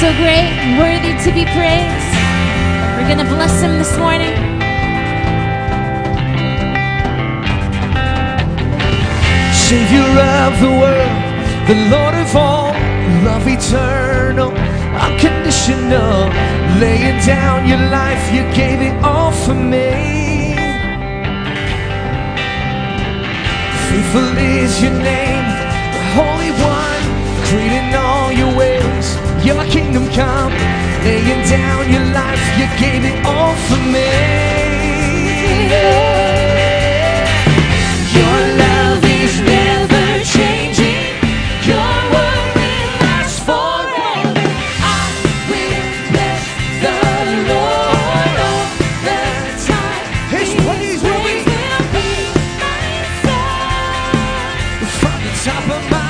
so great and worthy to be praised. We're going to bless him this morning. Savior of the world, the Lord of all, love eternal, unconditional, laying down your life, you gave it all for me. Faithful is your name, the Holy One, great in all your ways, your kingdom come, laying down your life, you gave it all for me. Your love is never changing, your word will last forever. I will bless the Lord all the time. His praise will be my song. From the top of my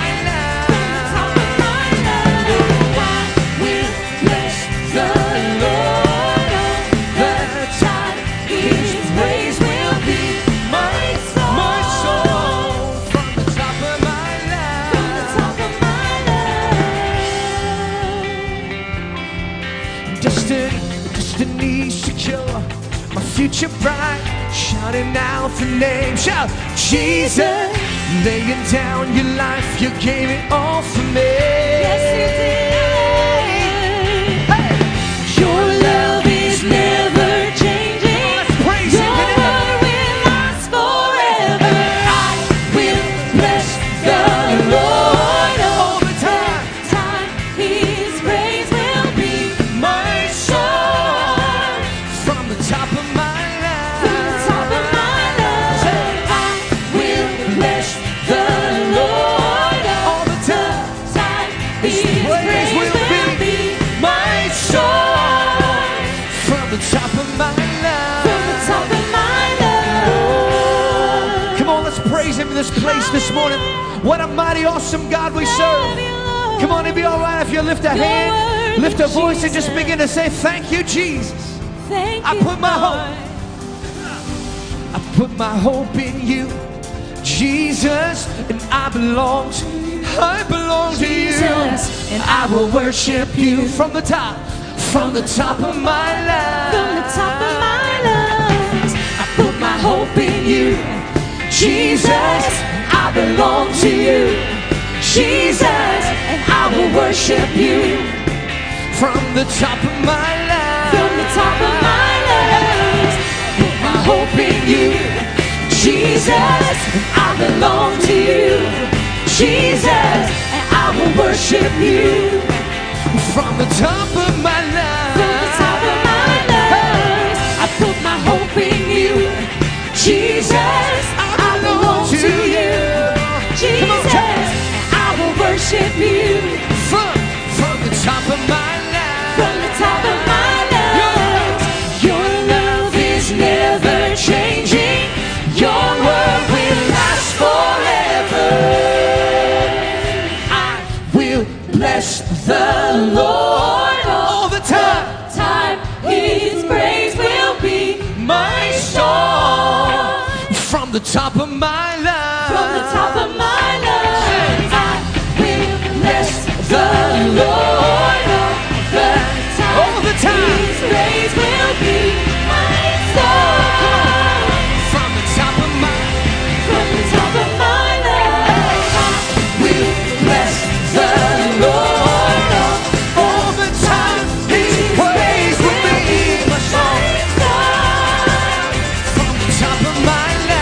future bright, shouting out the name, shout Jesus, laying down your life, you gave it all for me. Yes, you did. Hey. Your love is never changing, your word will last forever. I will bless the Lord all the time. His praise will be my song. From the top of my this place this morning. What a mighty awesome God we serve. Come on, it'd be all right if you lift a hand, lift a voice, and just begin to say thank you, Jesus. I put my hope in you, Jesus, and I belong to you. I belong to you, and I will worship you from the top of my life. From the top of my life, I put my hope in you, Jesus, I belong to you, Jesus, and I will worship you from the top of my life. From the top of my life, put my hope in you, Jesus, and I belong to you, Jesus, and I will worship you from the top of my life. From the top of my life, I put my hope in you, Jesus, to you, Jesus, I will worship you from the top of my life. From the top of my life, your love is never changing, your word will last forever. I will bless the Lord all the time. His praise will be my song. From the top of my life, from the top of my life, I will bless the Lord all the time. His praise will be my song. From the top of my life, I will bless the Lord all the time. His praise will be my song. From the top of my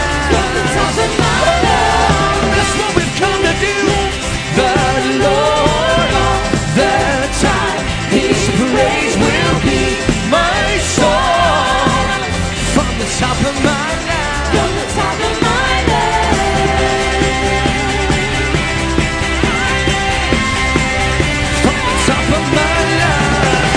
top of my life, from the top of my life, from the top of my life.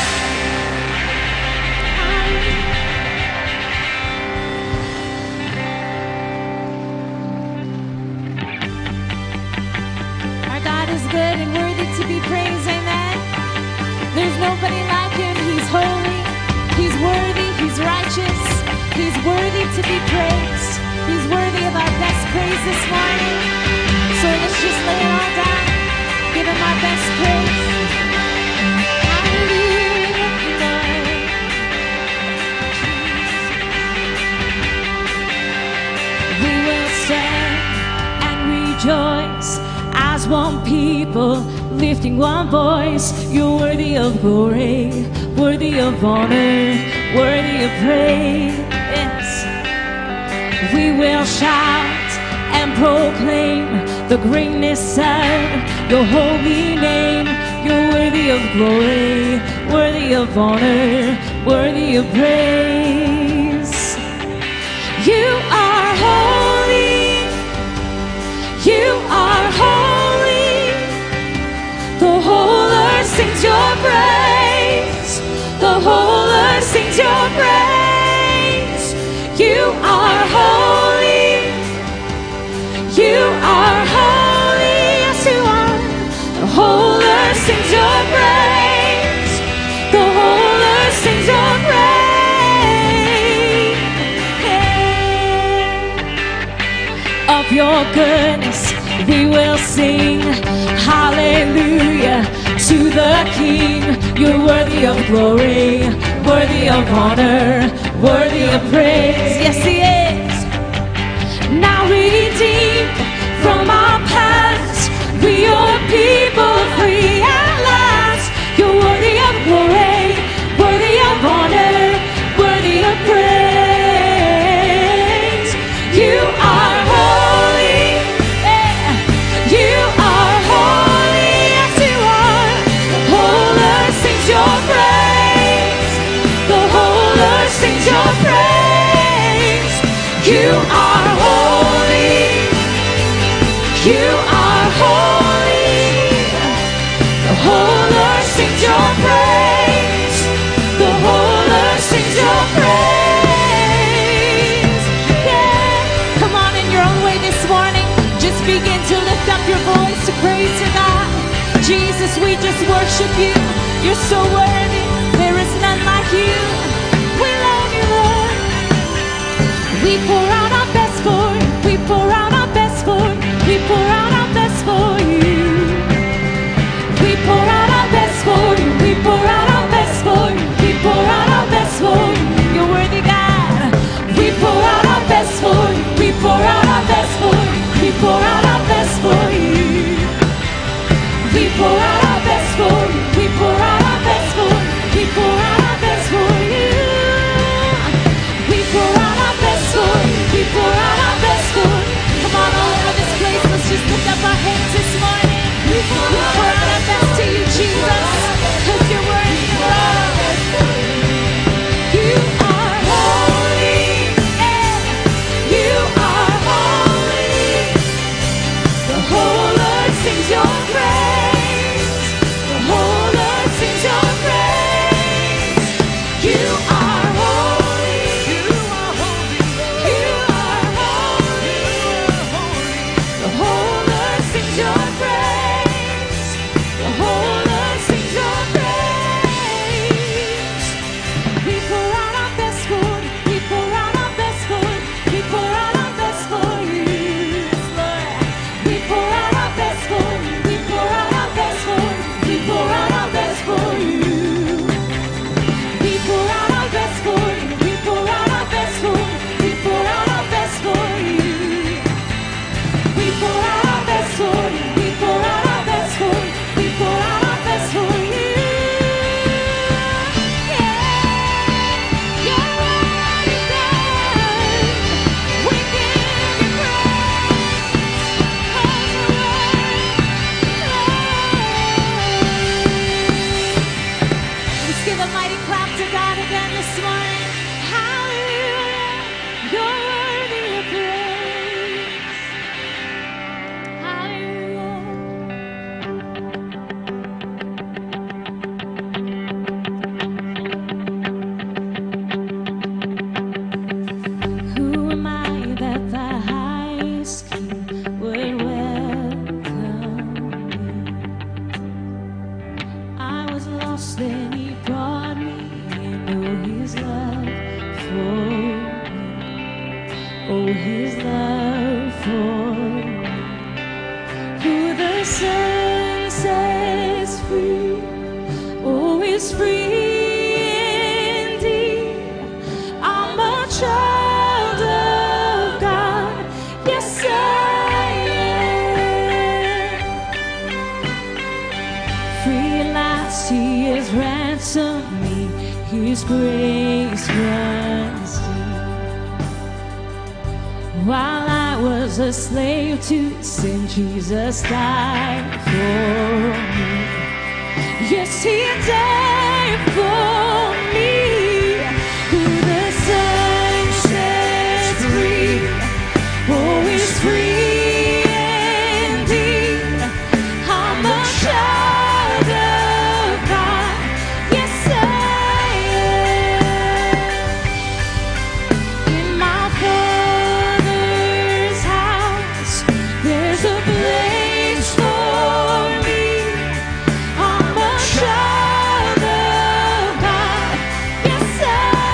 Our God is good and worthy to be praised, amen. There's nobody like him. He's holy, he's worthy, he's righteous. He's worthy to be praised. He's worthy of our best praise this morning. So let's just lay it all down. Give him our best praise. people lifting one voice. You're worthy of glory, worthy of honor, worthy of praise. We will shout and proclaim the greatness of your holy name. You're worthy of glory, worthy of honor, worthy of praise. You are holy, you are holy. The whole earth sings your praise, the whole earth sings your praise. You are holy, you are holy, yes you are. The whole earth sings your praise, the whole earth sings your praise. Of your goodness we will sing hallelujah to the King. You're worthy of glory, worthy of honor, worthy of praise. Yes, He is. Now redeemed from our past, we your people free at last. You're worthy of glory, worthy of honor, worthy of praise. You are holy, you are holy, yes you are. The whole earth sings your praise, the whole earth sings your praise. You are holy, you are holy. The whole earth sings your praise, the whole earth sings your praise. Yeah. Come on in your own way this morning. Just begin to lift up your voice to praise to God. Jesus, we just worship you. You're so worthy. There is none like you. We love you, Lord. We pour out our best for you. We pour out our best for you. We pour out our best for you. We pour out our best for you. We pour out our best for you. We pour out our best for you. You're worthy, God. We pour out our best for you. We pour out our best for you. We pour out our best for you. We pour out our best for you. We pour out our best for you. We pour out our best for you. We pour out our best for you. We pour out our best for you. Come on, all over this place, let's just lift up our hands this morning. We pour out our best to you, Jesus, because you're worthy of love. You are holy, you are holy. The whole earth sings your praise, the whole earth sings your praise. You are holy, you are holy, you are holy. The whole earth sings your praise, the whole earth sings your praise. We pour out our best for you, we pour out our best for you, we pour out our best for you, Lord. We pour out our best for you, we pour out our best for you, we pour out our best for you. We pour out our best for you, we pour out our best for you, we pour out our best for you. We pour out our best for you, we pour out our best for you, we pour out our best for you. Yeah, you're worthy, God. We give you praise, 'cause you're worthy. Let's give a mighty clap to God again this morning. Hallelujah, you're worthy of praise. Hallelujah. Who am I that the highest King would welcome me? I was lost, then He brought me into His love. His grace runs deep. While I was a slave to sin, Jesus died for me. Yes, He died for me. Who the Son sets free, oh, is free indeed. I'm a child of God. Yes, I am. In my Father's house, there's a place for me. I'm a child of God. Yes, I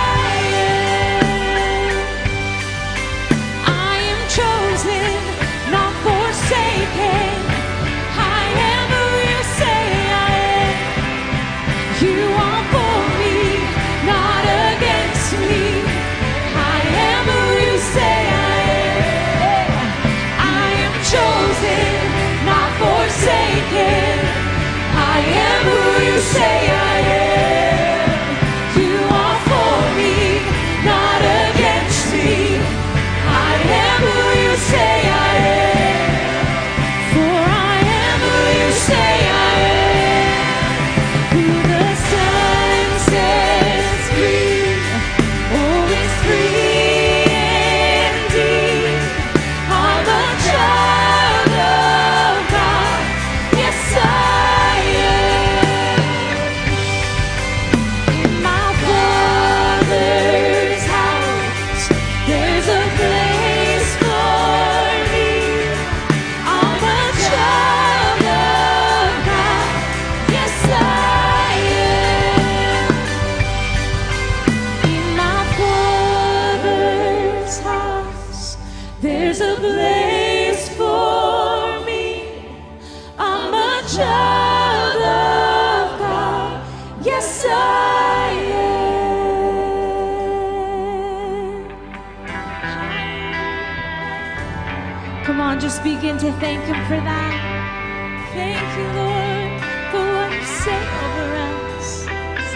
am. I am chosen, not forsaken. I am who you say I am. You are for me, not against me. I am who you say I am. I am chosen, not forsaken. I am who you say I am. You are for me, not against me. I am who you say I am. For I am who you say I am. Who the Son sets free, oh, is free indeed. I'm a child of God. Yes, I am. In my Father's house, there's a place for me. I'm a child of God. Yes, I am. In my Father's house, there's a place for me. I'm a child of God. Yes, I am. Come on, just begin to thank Him for that. Thank you, Lord, for what you said over us. Yes,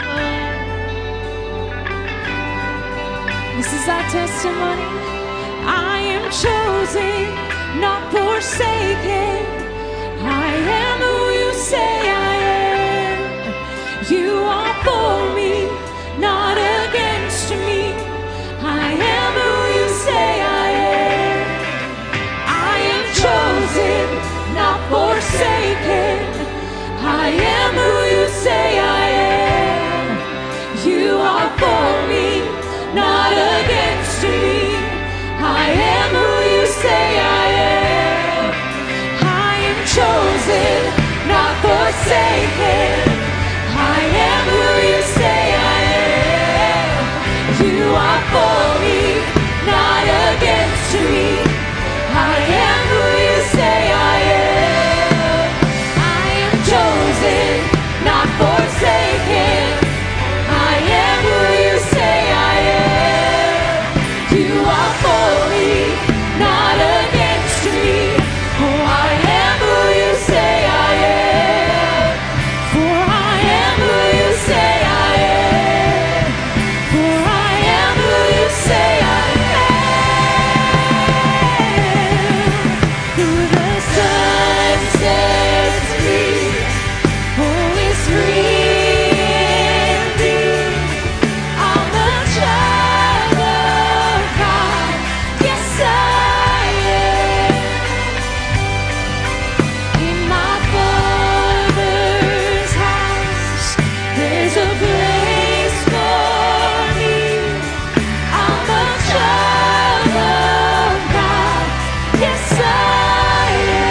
Lord. This is our testimony. I am chosen, not forsaken. I am who you say I am. You are for me, not against me. I am who you say I am. I am chosen, not forsaken. I am who you say I am. You are for me, not against me. I am who you say I am. I am chosen, not forsaken. I am who you say I am. You are for me, not against me. I am who you say I am. I am chosen, not forsaken. I am who you say I am. You are for me, not against me. Oh, I am who you say I am. For I am who you say I am. For I am who you say I am. Who the Son sets free, oh, is free indeed. I'm a child of God. Yes, I am. In my Father's house, there's a place for me. I'm a child of God. Yes, I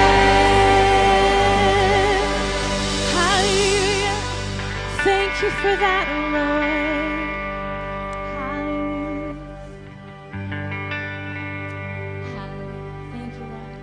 am. Hallelujah. Thank you for that, Lord. Hallelujah. Hallelujah. Thank you, Lord.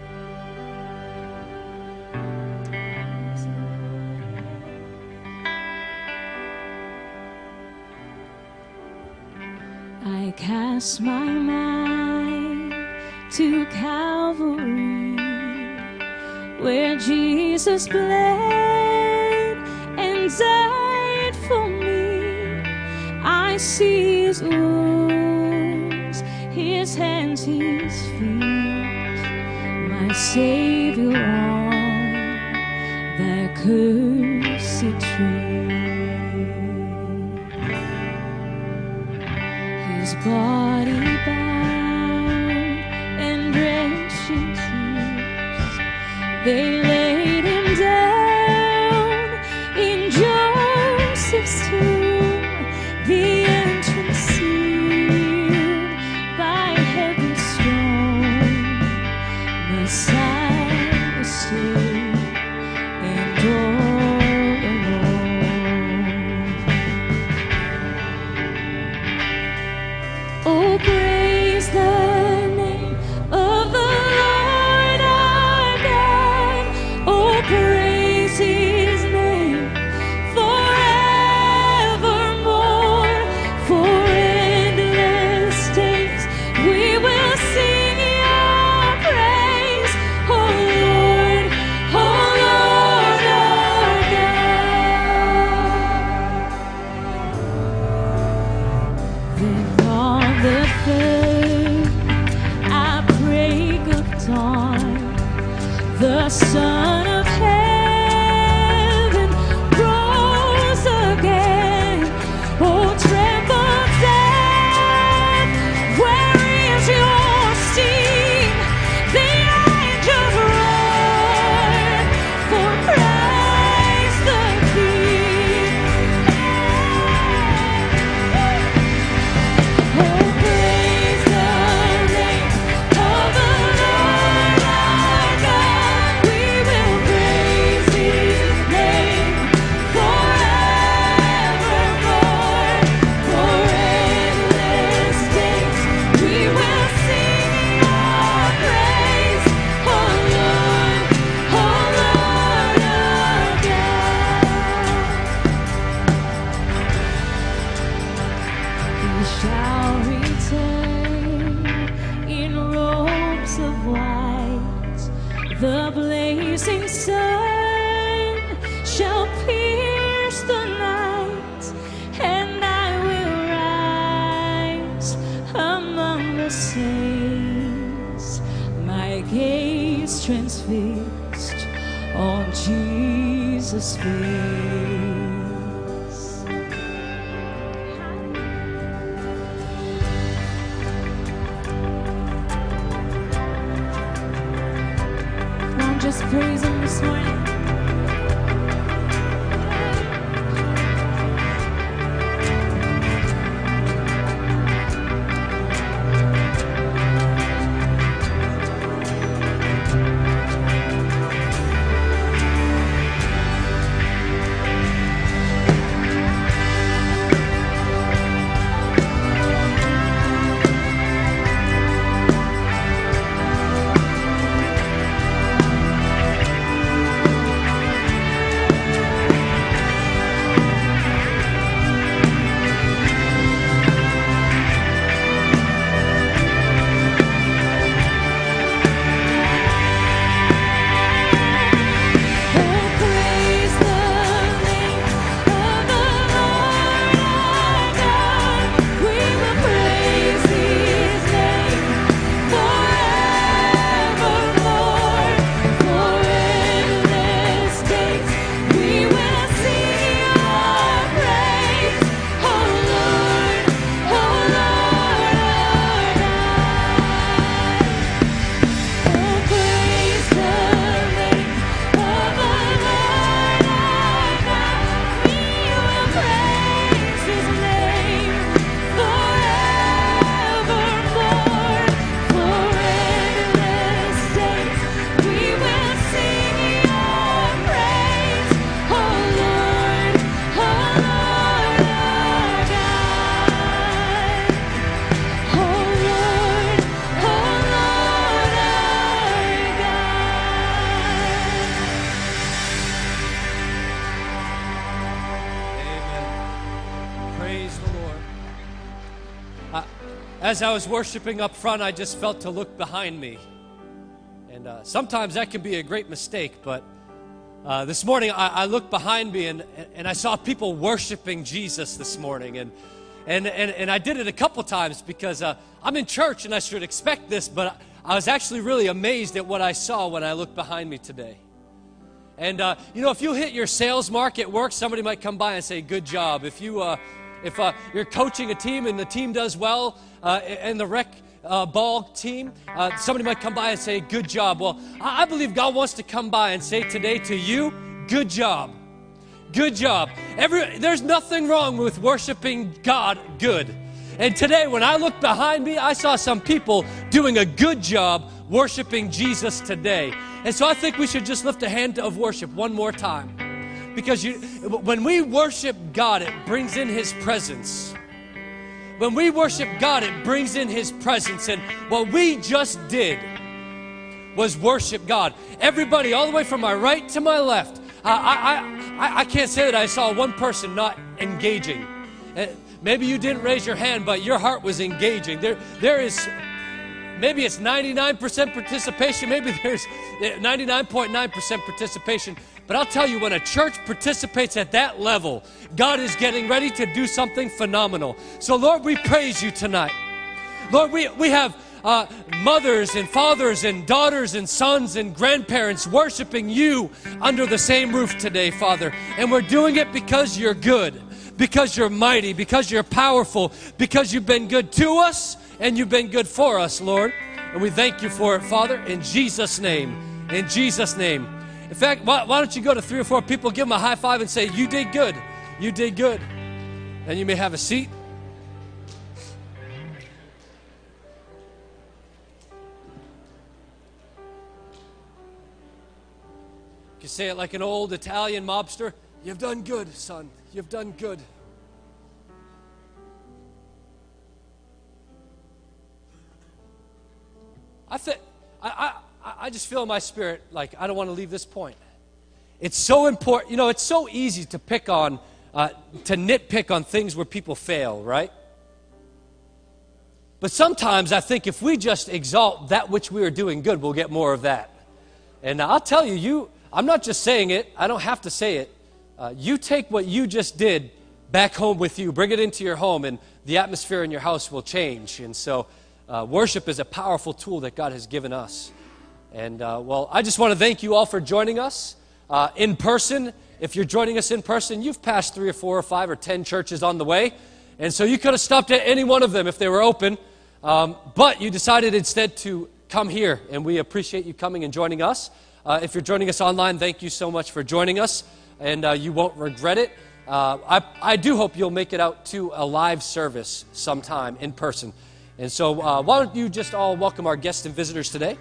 I cast my mind to Calvary, where Jesus bled and died for me. I see His wounds, His hands, His feet, my Savior on that cursed tree. His body bound and drenched in tears, they laid Him down in Joseph's tomb, the entrance sealed by heavy stone. Messiah stood and all alone. Oh, praise the name of the Lord our God. Oh, praise His name forevermore. For endless days we will sing Your praise, oh Lord our God. Then on the third outbreak of dawn, the Son of Heaven rose again. Oh, tremble death, where is your sting? The angels roar for Christ the King. Oh, praise the name of the Lord our God. We will praise His name forevermore. For endless days we will sing Your praise, oh Lord our God. He shall return in robes of white, the blazing sun shall pierce the night, and I will rise among the saints, my gaze transfixed on Jesus' face. Come on, just praise Him this morning. As I was worshiping up front, I just felt to look behind me. And sometimes that can be a great mistake, but this morning I looked behind me and I saw people worshiping Jesus this morning. And And I did it a couple times because I'm in church and I should expect this, but I was actually really amazed at what I saw when I looked behind me today. And, if you hit your sales mark at work, somebody might come by and say, good job. If you're coaching a team and the team does well, and the rec ball team, somebody might come by and say, good job. Well, I believe God wants to come by and say today to you, good job. Good job. There's nothing wrong with worshiping God good. And today, when I looked behind me, I saw some people doing a good job worshiping Jesus today. And so I think we should just lift a hand of worship one more time. Because when we worship God, it brings in His presence. When we worship God, it brings in His presence. And what we just did was worship God. Everybody, all the way from my right to my left, I can't say that I saw one person not engaging. Maybe you didn't raise your hand, but your heart was engaging. There is, maybe it's 99% participation, maybe there's 99.9% participation. But I'll tell you, when a church participates at that level, God is getting ready to do something phenomenal. So Lord, we praise you tonight. Lord, we have mothers and fathers and daughters and sons and grandparents worshiping you under the same roof today, Father. And we're doing it because you're good, because you're mighty, because you're powerful, because you've been good to us and you've been good for us, Lord. And we thank you for it, Father, in Jesus' name. In Jesus' name. In fact, why don't you go to 3 or 4 people, give them a high five and say, you did good. You did good. And you may have a seat. You say it like an old Italian mobster. You've done good, son. You've done good. I just feel in my spirit like I don't want to leave this point. It's so important. It's so easy to pick on, to nitpick on things where people fail, right? But sometimes I think if we just exalt that which we are doing good, we'll get more of that. And I'll tell you, I'm not just saying it. I don't have to say it. You take what you just did back home with you. Bring it into your home, and the atmosphere in your house will change. And so worship is a powerful tool that God has given us. And, I just want to thank you all for joining us in person. If you're joining us in person, you've passed 3 or 4 or 5 or 10 churches on the way. And so you could have stopped at any one of them if they were open. But you decided instead to come here, and we appreciate you coming and joining us. If you're joining us online, thank you so much for joining us, and you won't regret it. I do hope you'll make it out to a live service sometime in person. And so why don't you just all welcome our guests and visitors today.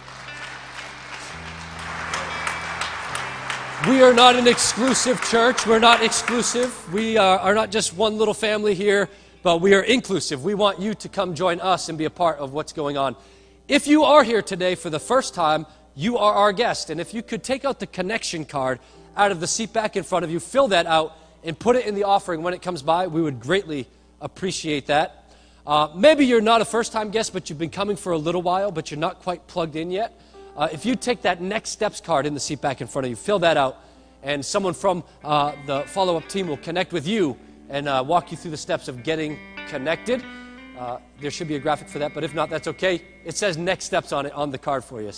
We are not an exclusive church. We're not exclusive. We are not just one little family here, but we are inclusive. We want you to come join us and be a part of what's going on. If you are here today for the first time, you are our guest. And if you could take out the connection card out of the seat back in front of you, fill that out, and put it in the offering when it comes by, we would greatly appreciate that. Maybe you're not a first-time guest, but you've been coming for a little while, but you're not quite plugged in yet. If you take that Next Steps card in the seat back in front of you, fill that out, and someone from the follow-up team will connect with you and walk you through the steps of getting connected. There should be a graphic for that, but if not, that's okay. It says Next Steps on it on the card for you.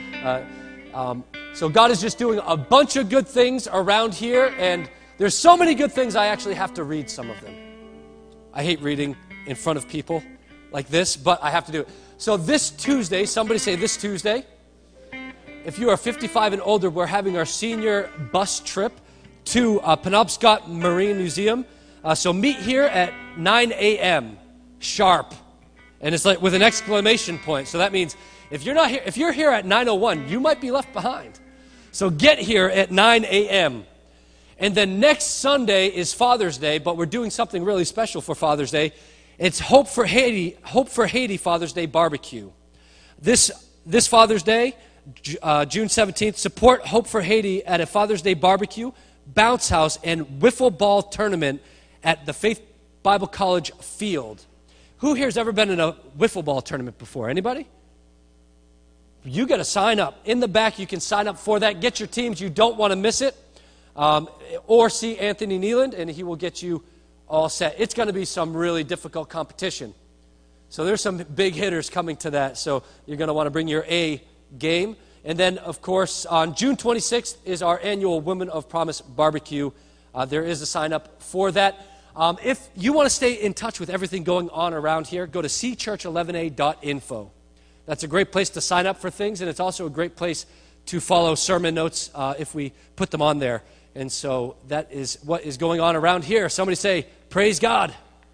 So God is just doing a bunch of good things around here, and there's so many good things I actually have to read some of them. I hate reading in front of people like this, but I have to do it. So this Tuesday, somebody say this Tuesday, if you are 55 and older, we're having our senior bus trip to Penobscot Marine Museum. So meet here at 9 a.m. sharp. And it's like with an exclamation point. So that means if you're here at 9:01, you might be left behind. So get here at 9 a.m. And then next Sunday is Father's Day, but we're doing something really special for Father's Day. It's Hope for Haiti Father's Day barbecue. This Father's Day, June 17th, support Hope for Haiti at a Father's Day barbecue, bounce house, and wiffle ball tournament at the Faith Bible College field. Who here has ever been in a wiffle ball tournament before? Anybody? You got to sign up. In the back, you can sign up for that. Get your teams. You don't want to miss it. Or see Anthony Nealand, and he will get you all set. It's going to be some really difficult competition. So there's some big hitters coming to that. So you're going to want to bring your A game. And then, of course, on June 26th is our annual Women of Promise barbecue. There is a sign up for that. If you want to stay in touch with everything going on around here, go to cchurch11a.info. That's a great place to sign up for things, and it's also a great place to follow sermon notes if we put them on there. And so that is what is going on around here. Somebody say, praise God.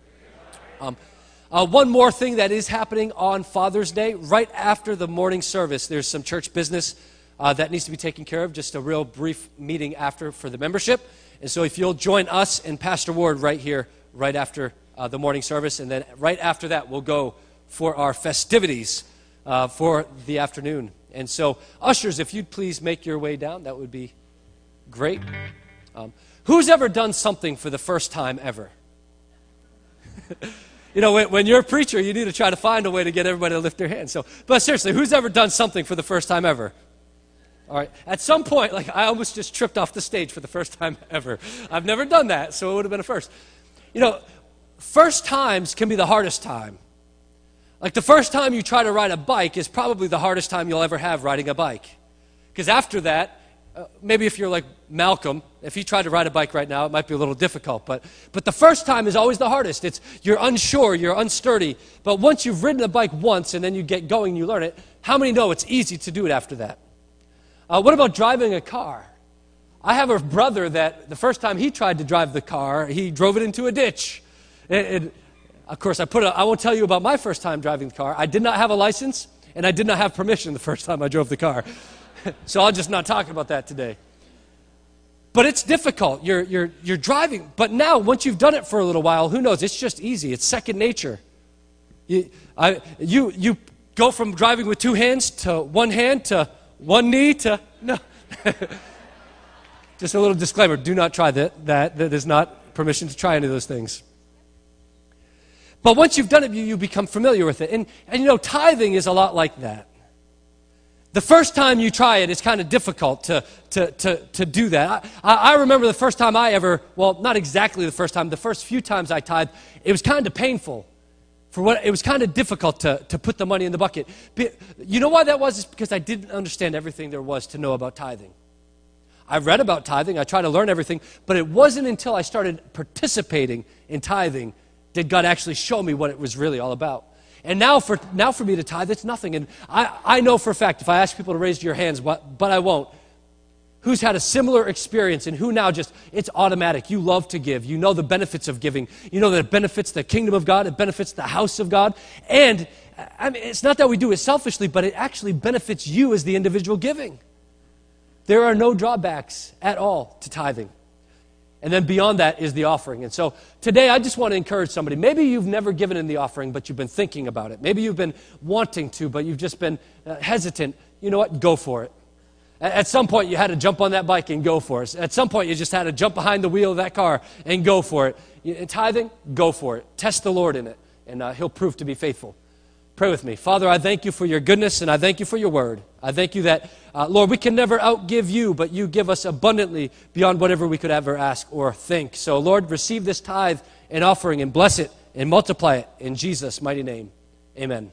One more thing that is happening on Father's Day, right after the morning service, there's some church business that needs to be taken care of, just a real brief meeting after for the membership. And so if you'll join us and Pastor Ward right here, right after the morning service, and then right after that, we'll go for our festivities for the afternoon. And so, ushers, if you'd please make your way down, that would be great. Who's ever done something for the first time ever? You know, when you're a preacher, you need to try to find a way to get everybody to lift their hands. So, but seriously, who's ever done something for the first time ever? All right. At some point, like I almost just tripped off the stage for the first time ever. I've never done that, so it would have been a first. You know, first times can be the hardest time. Like the first time you try to ride a bike is probably the hardest time you'll ever have riding a bike. Because after that, maybe if you're like Malcolm, if he tried to ride a bike right now, it might be a little difficult. But the first time is always the hardest. You're unsure, you're unsturdy. But once you've ridden a bike once and then you get going, you learn it, how many know it's easy to do it after that? What about driving a car? I have a brother that the first time he tried to drive the car, he drove it into a ditch. Of course, I won't tell you about my first time driving the car. I did not have a license, and I did not have permission the first time I drove the car. So I'll just not talk about that today. But it's difficult. You're driving. But now, once you've done it for a little while, who knows? It's just easy. It's second nature. You go from driving with two hands to one hand to one knee to no. Just a little disclaimer. Do not try that. That is not permission to try any of those things. But once you've done it, you become familiar with it. And you know, tithing is a lot like that. The first time you try it, it's kind of difficult to do that. I remember the first time well, not exactly the first time, the first few times I tithed, it was kind of painful. It was kind of difficult to put the money in the bucket. But you know why that was? It's because I didn't understand everything there was to know about tithing. I read about tithing, I tried to learn everything, but it wasn't until I started participating in tithing did God actually show me what it was really all about. And now for me to tithe, it's nothing. And I know for a fact, if I ask people to raise your hands, but I won't, who's had a similar experience and who now it's automatic. You love to give. You know the benefits of giving. You know that it benefits the kingdom of God. It benefits the house of God. And I mean, it's not that we do it selfishly, but it actually benefits you as the individual giving. There are no drawbacks at all to tithing. And then beyond that is the offering. And so today I just want to encourage somebody. Maybe you've never given in the offering, but you've been thinking about it. Maybe you've been wanting to, but you've just been hesitant. You know what? Go for it. At some point you had to jump on that bike and go for it. At some point you just had to jump behind the wheel of that car and go for it. In tithing, go for it. Test the Lord in it, and He'll prove to be faithful. Pray with me. Father, I thank you for your goodness, and I thank you for your word. I thank you that, Lord, we can never outgive you, but you give us abundantly beyond whatever we could ever ask or think. So, Lord, receive this tithe and offering and bless it and multiply it in Jesus' mighty name. Amen.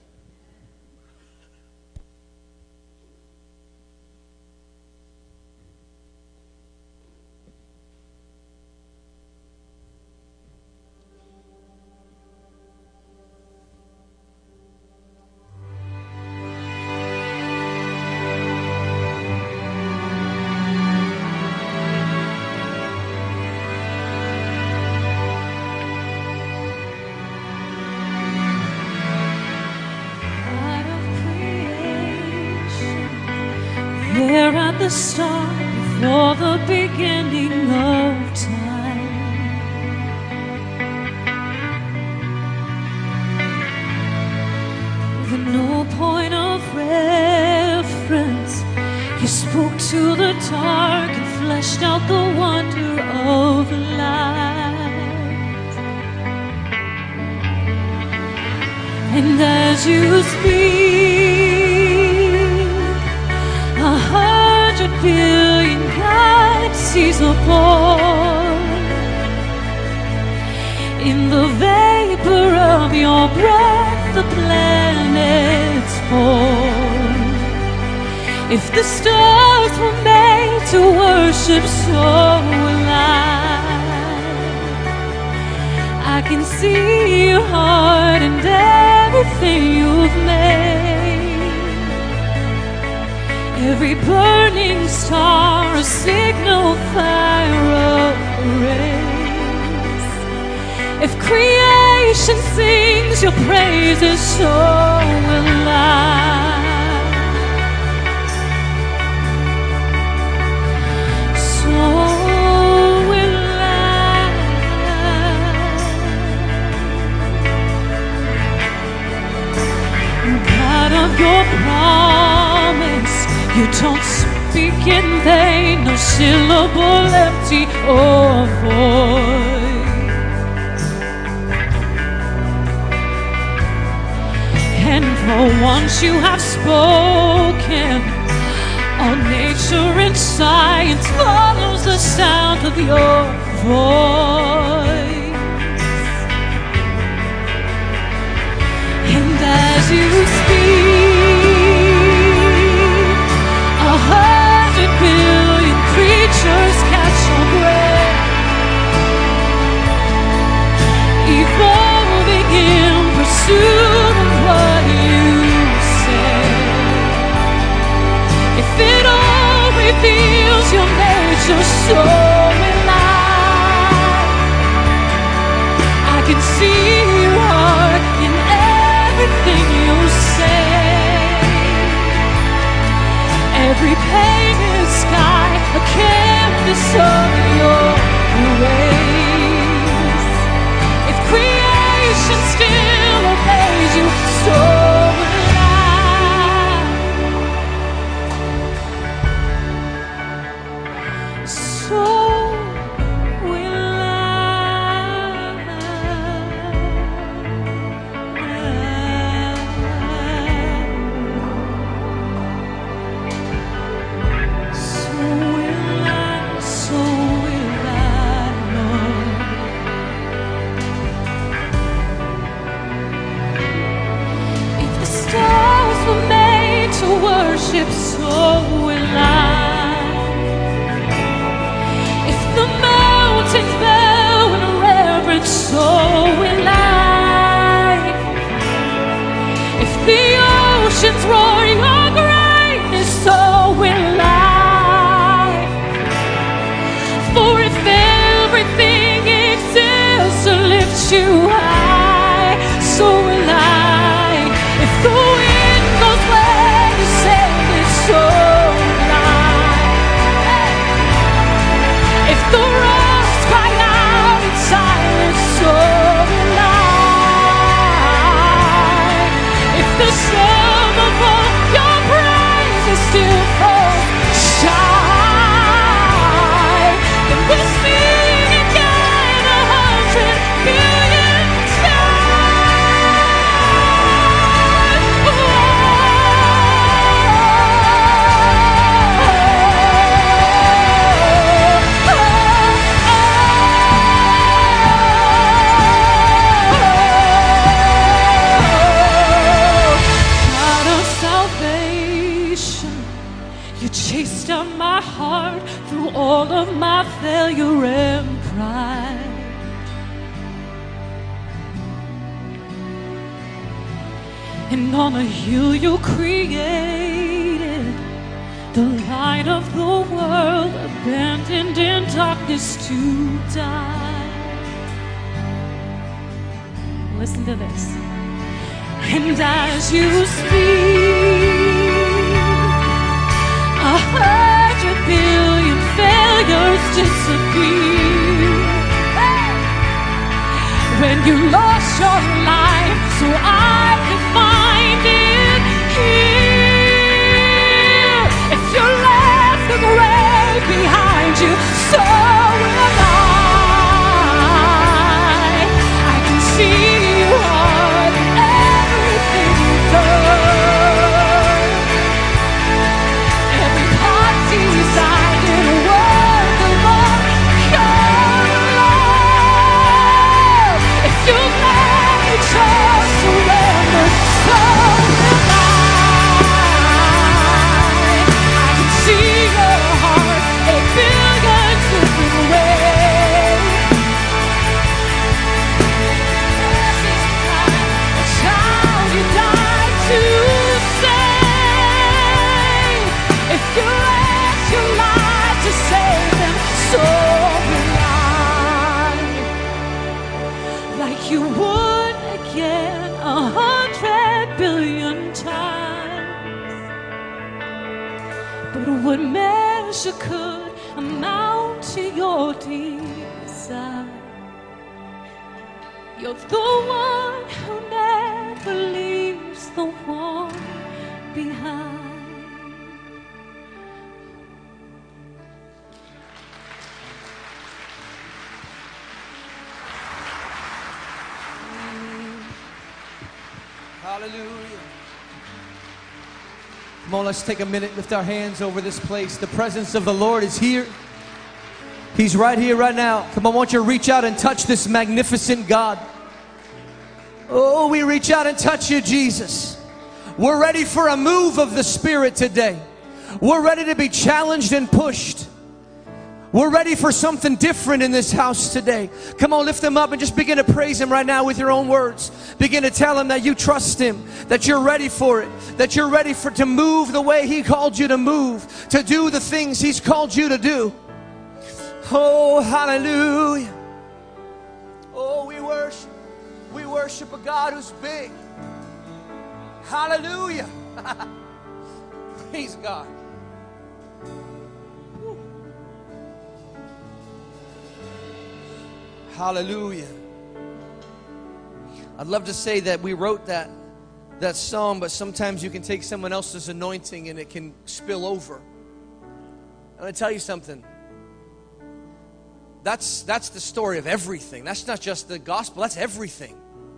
There at the start, before the beginning of time, with no point of reference, you spoke to the dark and fleshed out the wonder of light. And as you speak, 100 billion galaxies are born, the vapor of your breath the planets form. If the stars were made to worship, so will I can see your heart and everything you've made. Every burning star, a signal fire of rays. If creation sings your praises, so will I. So will I. God of your promise, you don't speak in vain, no syllable empty or void. And for once you have spoken, all nature and science follows the sound of your voice. And as you speak, 100 billion creatures catch your breath, evolving in pursuit of what you said. If it all reveals your nature, so will I can see your heart in everything you say. Every painted sky, a canvas of your grace. If creation still obeys you, so will I. So will worship, so will I. If the mountains bow in reverence, so will I. If the oceans roar your greatness, so will I. For if everything exists to lift you high, so will I. If the wind goes where you say it's, so will I. If the rocks cry out in silence, so will I. If the sum of all your praises still falls shine, then we'll sing again 100 billion times. God of salvation, you chased out my heart through all of my failure and pride. And on a hill you created the light of the world, abandoned in darkness to die. Listen to this. And as you speak, 100 billion failures disappear. When you lost your life, so I could find it here. If you left the grave behind you, so will I. I can see your heart in everything you've done. Every part designed in a work of your love. If what measure could amount to your desire. You're the one who never leaves the one behind. Hallelujah. Come on, let's take a minute, lift our hands over this place. The presence of the Lord is here. He's right here, right now. Come on, I want you to reach out and touch this magnificent God. Oh, we reach out and touch you, Jesus. We're ready for a move of the Spirit today. We're ready to be challenged and pushed. We're ready for something different in this house today. Come on, lift Him up and just begin to praise Him right now with your own words. Begin to tell Him that you trust Him, that you're ready for it, that you're ready to move the way He called you to move, to do the things He's called you to do. Oh, hallelujah. Oh, we worship a God who's big. Hallelujah. Praise God. Hallelujah. I'd love to say that we wrote that song, but sometimes you can take someone else's anointing and it can spill over. I'm going to tell you something. That's the story of everything. That's not just the gospel, that's everything.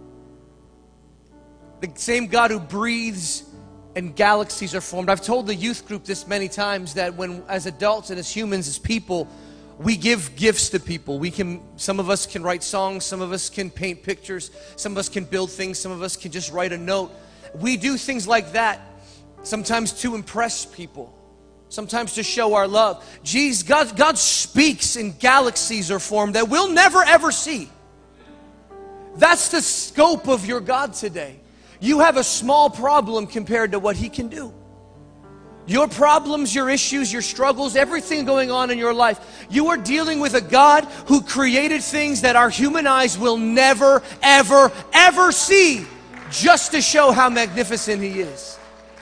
The same God who breathes and galaxies are formed. I've told the youth group this many times that when, as adults and as humans, as people, we give gifts to people. Some of us can write songs, some of us can paint pictures, some of us can build things, some of us can just write a note. We do things like that, sometimes to impress people, sometimes to show our love. God speaks and galaxies are formed that we'll never ever see. That's the scope of your God today. You have a small problem compared to what He can do. Your problems, your issues, your struggles, everything going on in your life, you are dealing with a God who created things that our human eyes will never, ever, ever see, just to show how magnificent He is.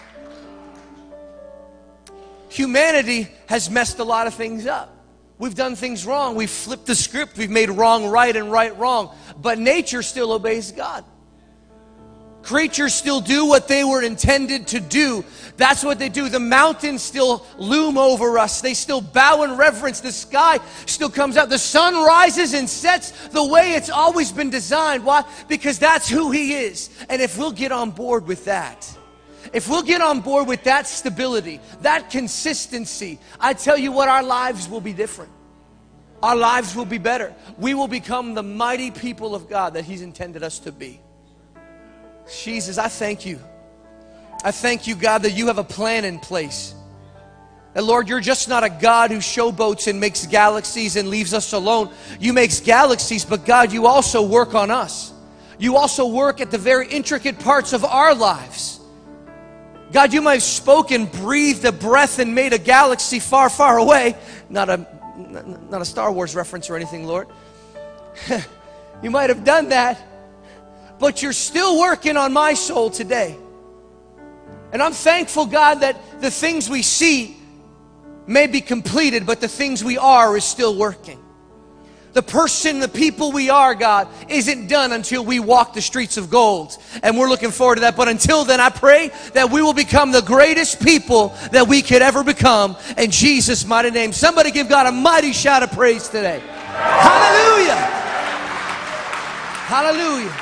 Humanity has messed a lot of things up. We've done things wrong. We've flipped the script. We've made wrong right and right wrong. But nature still obeys God. Creatures still do what they were intended to do. That's what they do. The mountains still loom over us. They still bow in reverence. The sky still comes out. The sun rises and sets the way it's always been designed. Why? Because that's who He is. And if we'll get on board with that, if we'll get on board with that stability, that consistency, I tell you what, our lives will be different. Our lives will be better. We will become the mighty people of God that He's intended us to be. Jesus, I thank you. I thank you, God, that you have a plan in place. And Lord, you're just not a God who showboats and makes galaxies and leaves us alone. You make galaxies, but God, you also work on us. You also work at the very intricate parts of our lives. God, you might have spoken, breathed a breath and made a galaxy far, far away. Not a Star Wars reference or anything, Lord. You might have done that. But you're still working on my soul today. And I'm thankful, God, that the things we see may be completed, but the things we are is still working. The person, the people we are, God, isn't done until we walk the streets of gold. And we're looking forward to that. But until then, I pray that we will become the greatest people that we could ever become. In Jesus' mighty name. Somebody give God a mighty shout of praise today. Hallelujah. Hallelujah.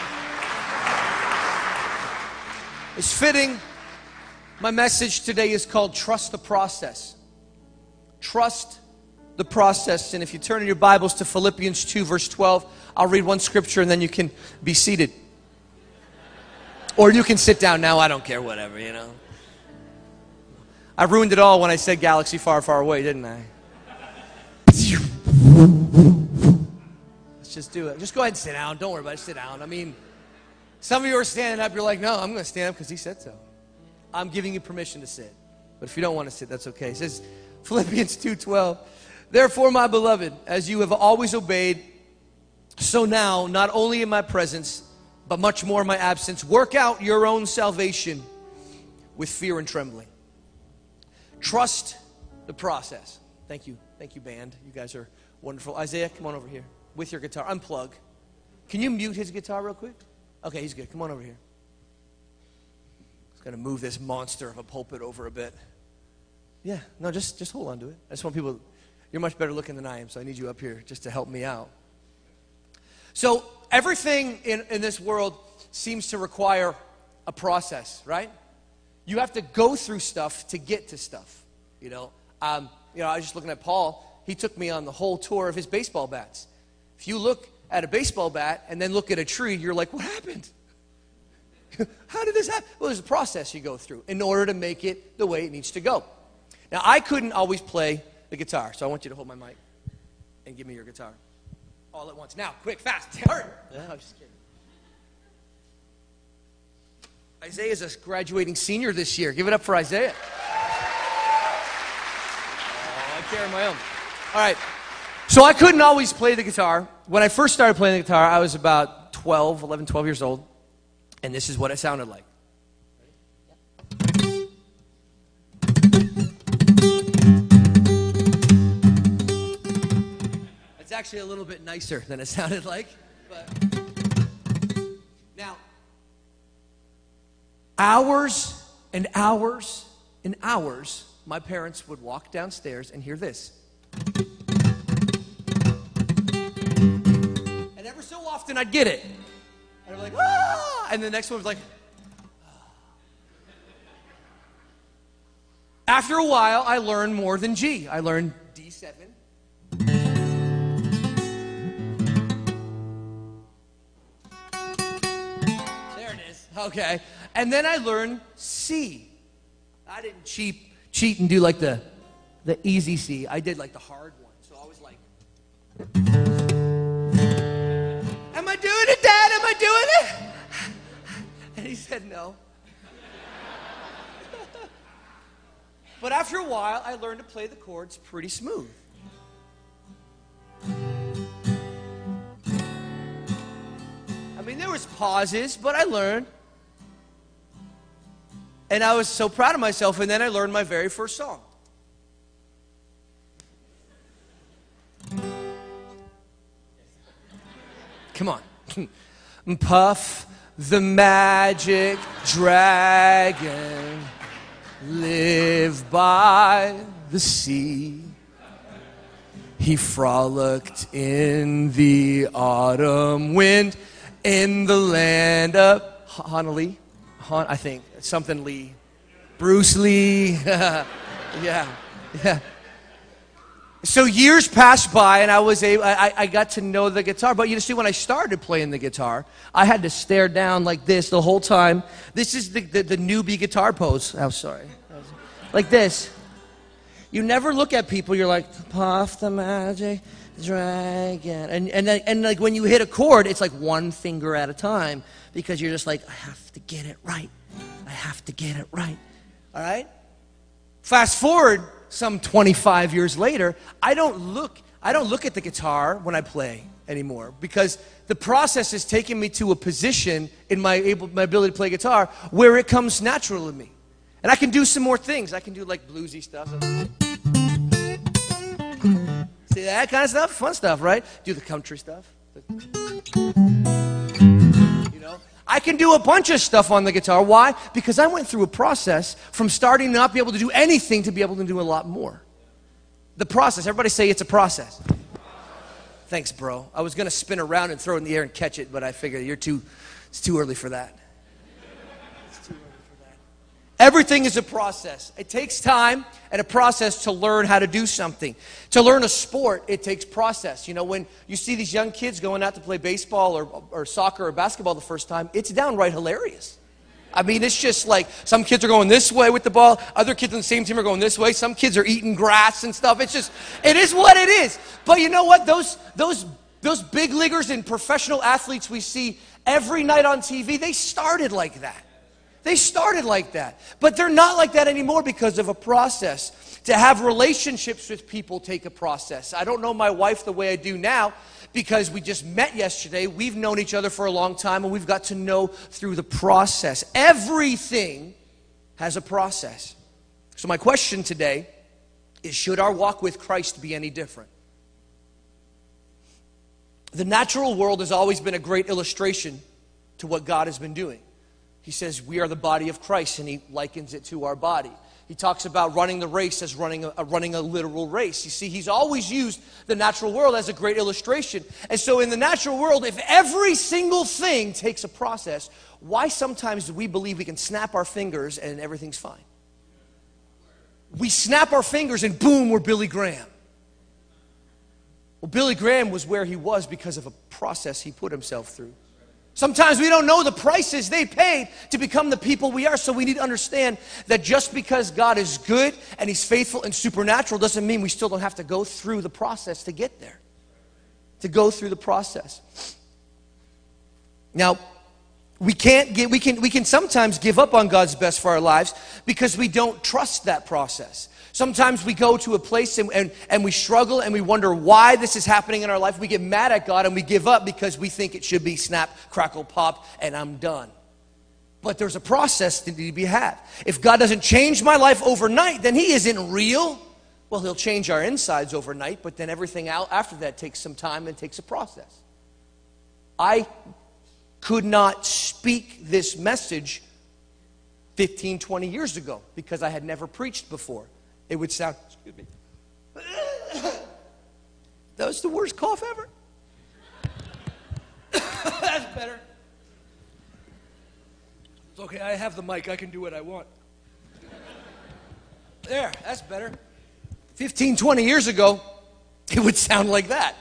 It's fitting. My message today is called Trust the Process. Trust the process. And if you turn in your Bibles to Philippians 2 verse 12, I'll read one scripture and then you can be seated. Or you can sit down now, I don't care, whatever, you know. I ruined it all when I said galaxy far, far away, didn't I? Let's just do it. Just go ahead and sit down. Don't worry about it, sit down. I mean, some of you are standing up, you're like, no, I'm going to stand up because he said so. I'm giving you permission to sit. But if you don't want to sit, that's okay. It says, Philippians 2:12, therefore, my beloved, as you have always obeyed, so now, not only in my presence, but much more in my absence, work out your own salvation with fear and trembling. Trust The process. Thank you. Thank you, band. You guys are wonderful. Isaiah, come on over here with your guitar. Unplug. Can you mute his guitar real quick? Okay, he's good. Come on over here. Just going to move this monster of a pulpit over a bit. Yeah, no, just hold on to it. I just want people, you're much better looking than I am, so I need you up here just to help me out. So everything in this world seems to require a process, right? You have to go through stuff to get to stuff, you know. I was just looking at Paul. He took me on the whole tour of his baseball bats. If you look at a baseball bat and then look at a tree, you're like, what happened? How did this happen? Well, there's a process you go through in order to make it the way it needs to go. Now, I couldn't always play the guitar, so I want you to hold my mic and give me your guitar. All at once. Now, quick, fast, hurry. No, I'm just kidding. Isaiah's a graduating senior this year. Give it up for Isaiah. I carry my own. All right. So I couldn't always play the guitar. When I first started playing the guitar, I was about 12 years old. And this is what it sounded like. It's actually a little bit nicer than it sounded like. But now, hours and hours and hours, my parents would walk downstairs and hear this. And ever so often I'd get it. And I'm like, ah! And the next one was like, ah. After a while, I learned more than G. I learned D7. There it is. Okay. And then I learned C. I didn't cheat and do like the easy C. I did like the hard one. So I was like, am I doing it, Dad? Am I doing it? And he said no. But after a while, I learned to play the chords pretty smooth. I mean, there was pauses, but I learned. And I was so proud of myself, and then I learned my very first song. Come on. Puff the magic dragon, live by the sea. He frolicked in the autumn wind in the land of Honolulu. I think something Lee. Bruce Lee. Yeah. So years passed by, and I got to know the guitar. But you see, when I started playing the guitar, I had to stare down like this the whole time. This is the newbie guitar pose. Oh, sorry. Like this. You never look at people. You're like, puff the magic dragon. And like when you hit a chord, it's like one finger at a time because you're just like, I have to get it right. I have to get it right. All right? Fast forward some 25 years later, I don't look at the guitar when I play anymore because the process has taken me to a position in my ability to play guitar where it comes natural to me. And I can do some more things. I can do like bluesy stuff. See that kind of stuff? Fun stuff, right? Do the country stuff. You know? I can do a bunch of stuff on the guitar. Why? Because I went through a process from starting to not be able to do anything to be able to do a lot more. The process. Everybody say it's a process. Thanks, bro. I was going to spin around and throw it in the air and catch it, but I figured it's too early for that. Everything is a process. It takes time and a process to learn how to do something. To learn a sport, it takes process. You know, when you see these young kids going out to play baseball or soccer or basketball the first time, it's downright hilarious. I mean, it's just like some kids are going this way with the ball. Other kids on the same team are going this way. Some kids are eating grass and stuff. It is what it is. But you know what? Those big leaguers and professional athletes we see every night on TV, they started like that. They started like that. But they're not like that anymore because of a process. To have relationships with people take a process. I don't know my wife the way I do now because we just met yesterday. We've known each other for a long time and we've got to know through the process. Everything has a process. So my question today is, should our walk with Christ be any different? The natural world has always been a great illustration to what God has been doing. He says we are the body of Christ, and he likens it to our body. He talks about running the race as running a literal race. You see, he's always used the natural world as a great illustration. And so in the natural world, if every single thing takes a process, why sometimes do we believe we can snap our fingers and everything's fine? We snap our fingers and boom, we're Billy Graham. Well, Billy Graham was where he was because of a process he put himself through. Sometimes we don't know the prices they paid to become the people we are, so we need to understand that just because God is good and he's faithful and supernatural doesn't mean we still don't have to go through the process to get there. To go through the process. Now, we can sometimes give up on God's best for our lives because we don't trust that process. Sometimes we go to a place and we struggle and we wonder why this is happening in our life. We get mad at God and we give up because we think it should be snap, crackle, pop, and I'm done. But there's a process that needs to be had. If God doesn't change my life overnight, then he isn't real. Well, he'll change our insides overnight, but then everything out after that takes some time and takes a process. I could not speak this message 15, 20 years ago because I had never preached before. It would sound, excuse me, that was the worst cough ever. That's better. It's okay, I have the mic, I can do what I want. There, that's better. 15, 20 years ago, it would sound like that.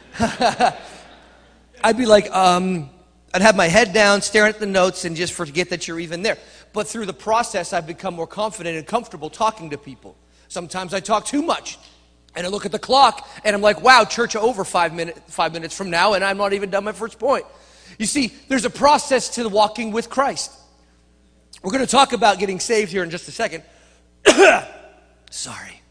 I'd be like, I'd have my head down, staring at the notes, and just forget that you're even there. But through the process, I've become more confident and comfortable talking to people. Sometimes I talk too much, and I look at the clock, and I'm like, wow, church over 5 minutes from now, and I'm not even done my first point. You see, there's a process to walking with Christ. We're going to talk about getting saved here in just a second. Sorry.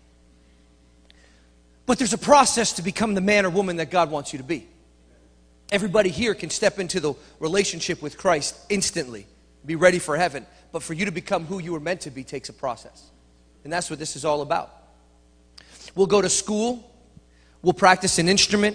But there's a process to become the man or woman that God wants you to be. Everybody here can step into the relationship with Christ instantly, be ready for heaven. But for you to become who you were meant to be takes a process. And that's what this is all about. We'll go to school. We'll practice an instrument.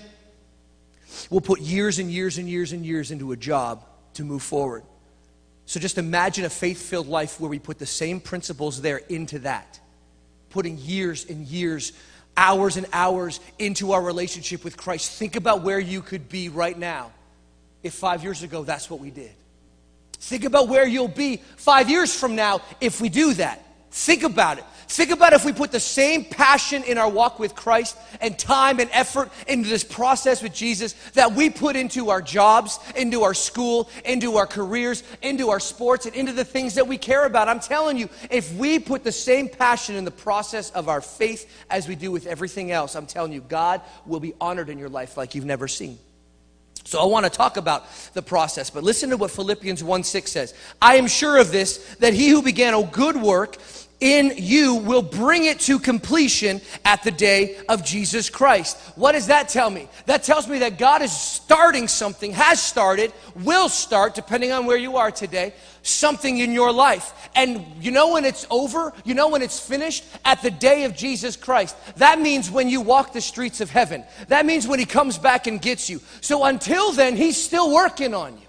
We'll put years and years and years and years into a job to move forward. So just imagine a faith-filled life where we put the same principles there into that. Putting years and years, hours and hours into our relationship with Christ. Think about where you could be right now if 5 years ago that's what we did. Think about where you'll be 5 years from now if we do that. Think about it. Think about if we put the same passion in our walk with Christ and time and effort into this process with Jesus that we put into our jobs, into our school, into our careers, into our sports, and into the things that we care about. I'm telling you, if we put the same passion in the process of our faith as we do with everything else, I'm telling you, God will be honored in your life like you've never seen. So I want to talk about the process, but listen to what Philippians 1:6 says. I am sure of this, that he who began a good work in you will bring it to completion at the day of Jesus Christ. What does that tell me? That tells me that God is starting something, has started, will start, depending on where you are today, something in your life. And you know when it's over? You know when it's finished? At the day of Jesus Christ. That means when you walk the streets of heaven. That means when he comes back and gets you. So until then, he's still working on you.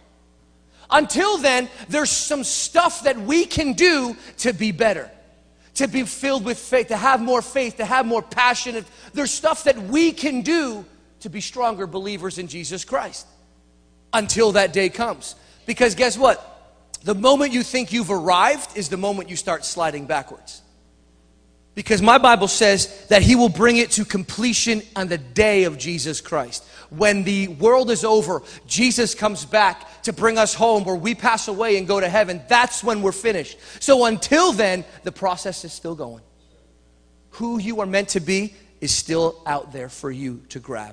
Until then, there's some stuff that we can do to be better. To be filled with faith, to have more passion. There's stuff that we can do to be stronger believers in Jesus Christ until that day comes. Because guess what? The moment you think you've arrived is the moment you start sliding backwards. Because my Bible says that he will bring it to completion on the day of Jesus Christ. When the world is over, Jesus comes back to bring us home where we pass away and go to heaven. That's when we're finished. So until then, the process is still going. Who you are meant to be is still out there for you to grab.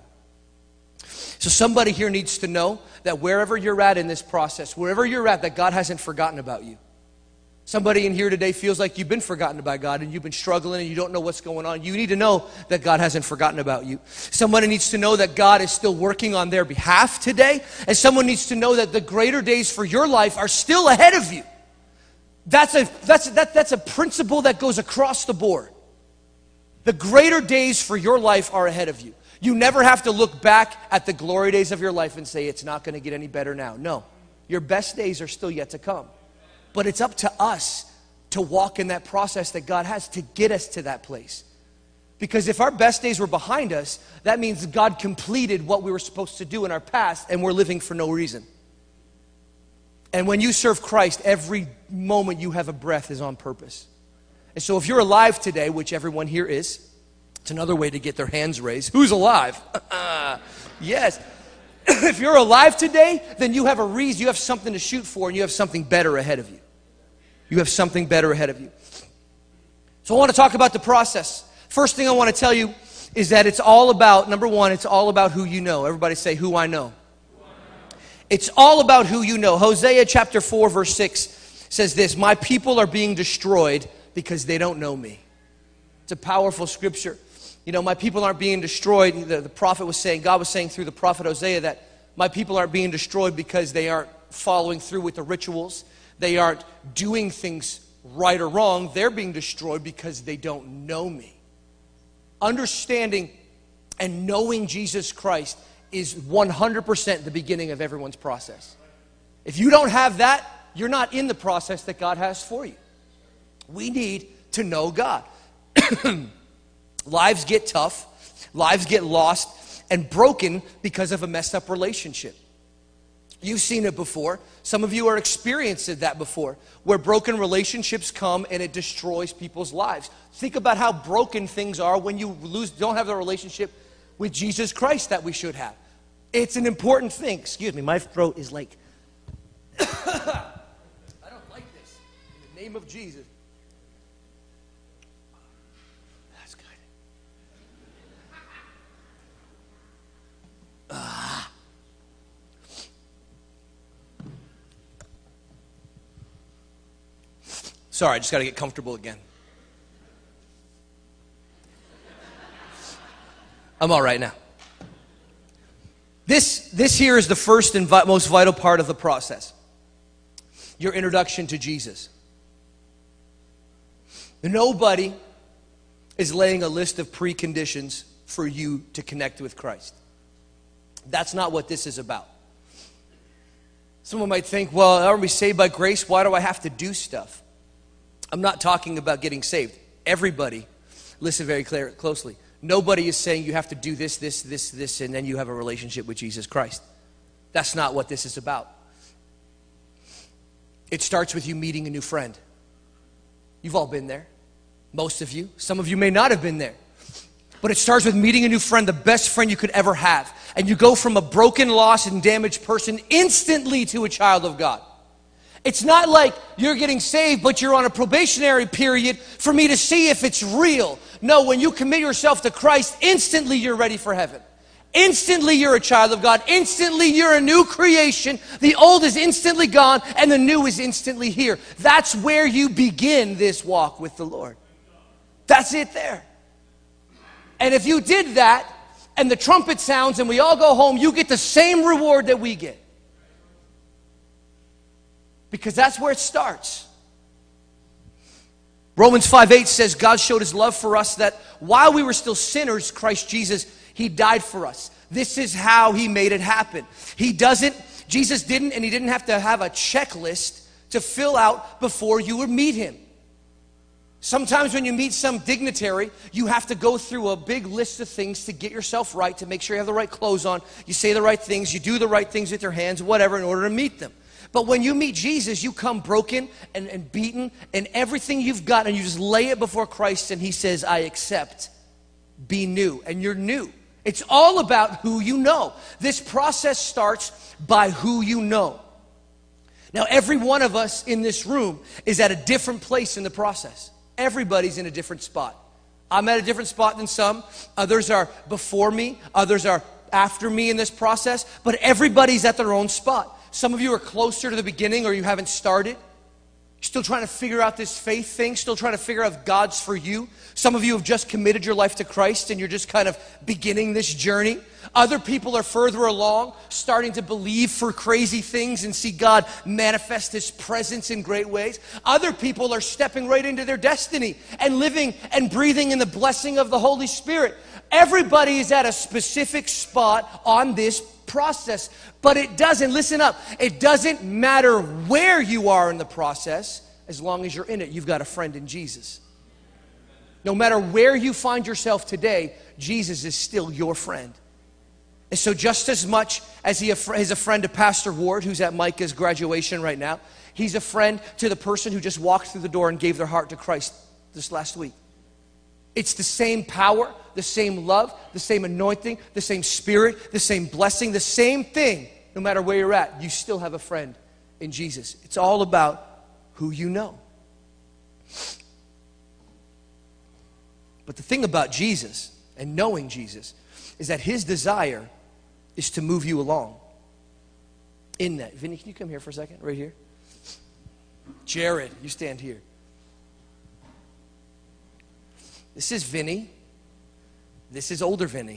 So somebody here needs to know that wherever you're at in this process, wherever you're at, that God hasn't forgotten about you. Somebody in here today feels like you've been forgotten by God and you've been struggling and you don't know what's going on. You need to know that God hasn't forgotten about you. Somebody needs to know that God is still working on their behalf today. And someone needs to know that the greater days for your life are still ahead of you. That's a principle that goes across the board. The greater days for your life are ahead of you. You never have to look back at the glory days of your life and say, it's not going to get any better now. No, your best days are still yet to come. But it's up to us to walk in that process that God has to get us to that place. Because if our best days were behind us, that means God completed what we were supposed to do in our past, and we're living for no reason. And when you serve Christ, every moment you have a breath is on purpose. And so if you're alive today, which everyone here is, it's another way to get their hands raised. Who's alive? Yes. If you're alive today, then you have a reason, you have something to shoot for, and you have something better ahead of you. You have something better ahead of you. So I want to talk about the process. First thing I want to tell you is that it's all about, number one, it's all about who you know. Everybody say, who I know. It's all about who you know. Hosea chapter 4, verse 6 says this, my people are being destroyed because they don't know me. It's a powerful scripture. You know, my people aren't being destroyed. The prophet was saying, God was saying through the prophet Hosea that my people aren't being destroyed because they aren't following through with the rituals. They aren't doing things right or wrong. They're being destroyed because they don't know me. Understanding and knowing Jesus Christ is 100% the beginning of everyone's process. If you don't have that, you're not in the process that God has for you. We need to know God. Lives get tough, lives get lost and broken because of a messed up relationship. You've seen it before. Some of you are experiencing that before, where broken relationships come and it destroys people's lives. Think about how broken things are when you don't have the relationship with Jesus Christ that we should have. It's an important thing. Excuse me, my throat is like, I don't like this. In the name of Jesus. That's good. Sorry, I just got to get comfortable again. I'm all right now. This here is the first and most vital part of the process. Your introduction to Jesus. Nobody is laying a list of preconditions for you to connect with Christ. That's not what this is about. Someone might think, well, aren't we saved by grace? Why do I have to do stuff? I'm not talking about getting saved. Everybody, listen very closely. Nobody is saying you have to do this, and then you have a relationship with Jesus Christ. That's not what this is about. It starts with you meeting a new friend. You've all been there. Most of you. Some of you may not have been there. But it starts with meeting a new friend, the best friend you could ever have. And you go from a broken, lost, and damaged person instantly to a child of God. It's not like you're getting saved, but you're on a probationary period for me to see if it's real. No, when you commit yourself to Christ, instantly you're ready for heaven. Instantly you're a child of God. Instantly you're a new creation. The old is instantly gone, and the new is instantly here. That's where you begin this walk with the Lord. That's it there. And if you did that, and the trumpet sounds, and we all go home, you get the same reward that we get. Because that's where it starts. Romans 5:8 says God showed his love for us that while we were still sinners, Christ Jesus, he died for us. This is how he made it happen. Jesus didn't, and he didn't have to have a checklist to fill out before you would meet him. Sometimes when you meet some dignitary, you have to go through a big list of things to get yourself right, to make sure you have the right clothes on, you say the right things, you do the right things with your hands, whatever, in order to meet them. But when you meet Jesus, you come broken and beaten and everything you've got, and you just lay it before Christ, and he says, I accept. Be new. And you're new. It's all about who you know. This process starts by who you know. Now, every one of us in this room is at a different place in the process. Everybody's in a different spot. I'm at a different spot than some. Others are before me. Others are after me in this process. But everybody's at their own spot. Some of you are closer to the beginning, or you haven't started. Still trying to figure out this faith thing, still trying to figure out if God's for you. Some of you have just committed your life to Christ and you're just kind of beginning this journey. Other people are further along, starting to believe for crazy things and see God manifest His presence in great ways. Other people are stepping right into their destiny and living and breathing in the blessing of the Holy Spirit. Everybody is at a specific spot on this process, but it doesn't, listen up, it doesn't matter where you are in the process. As long as you're in it, you've got a friend in Jesus. No matter where you find yourself today, Jesus is still your friend. And so just as much as he is a friend to Pastor Ward, who's at Micah's graduation right now, he's a friend to the person who just walked through the door and gave their heart to Christ this last week. It's the same power, the same love, the same anointing, the same spirit, the same blessing, the same thing. No matter where you're at, you still have a friend in Jesus. It's all about who you know. But the thing about Jesus and knowing Jesus is that His desire is to move you along in that. Vinny, can you come here for a second? Right here. Jared, you stand here. This is Vinny. This is older Vinny.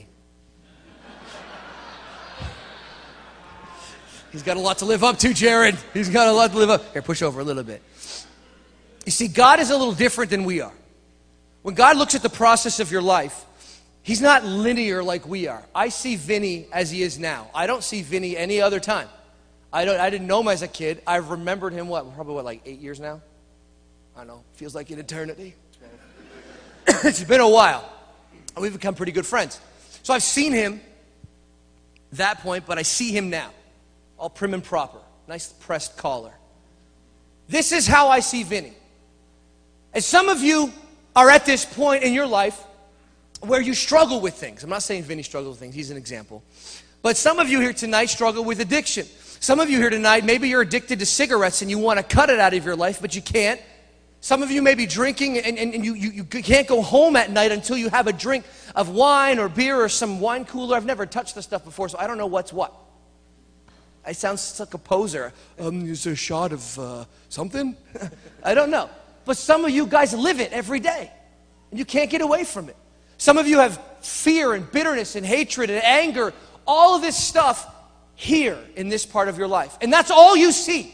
He's got a lot to live up to, Jared. He's got a lot to live up. Here, push over a little bit. You see, God is a little different than we are. When God looks at the process of your life, He's not linear like we are. I see Vinny as he is now. I don't see Vinny any other time. I didn't know him as a kid. I've remembered him, probably like 8 years now? I don't know. Feels like an eternity. It's been a while. We've become pretty good friends. So I've seen him at that point, but I see him now. All prim and proper. Nice pressed collar. This is how I see Vinny. And some of you are at this point in your life where you struggle with things. I'm not saying Vinny struggles with things. He's an example. But some of you here tonight struggle with addiction. Some of you here tonight, maybe you're addicted to cigarettes and you want to cut it out of your life, but you can't. Some of you may be drinking and you can't go home at night until you have a drink of wine or beer or some wine cooler. I've never touched this stuff before, so I don't know what's what. I sound like a poser. Is there a shot of something? I don't know. But some of you guys live it every day, and you can't get away from it. Some of you have fear and bitterness and hatred and anger, all of this stuff here in this part of your life. And that's all you see.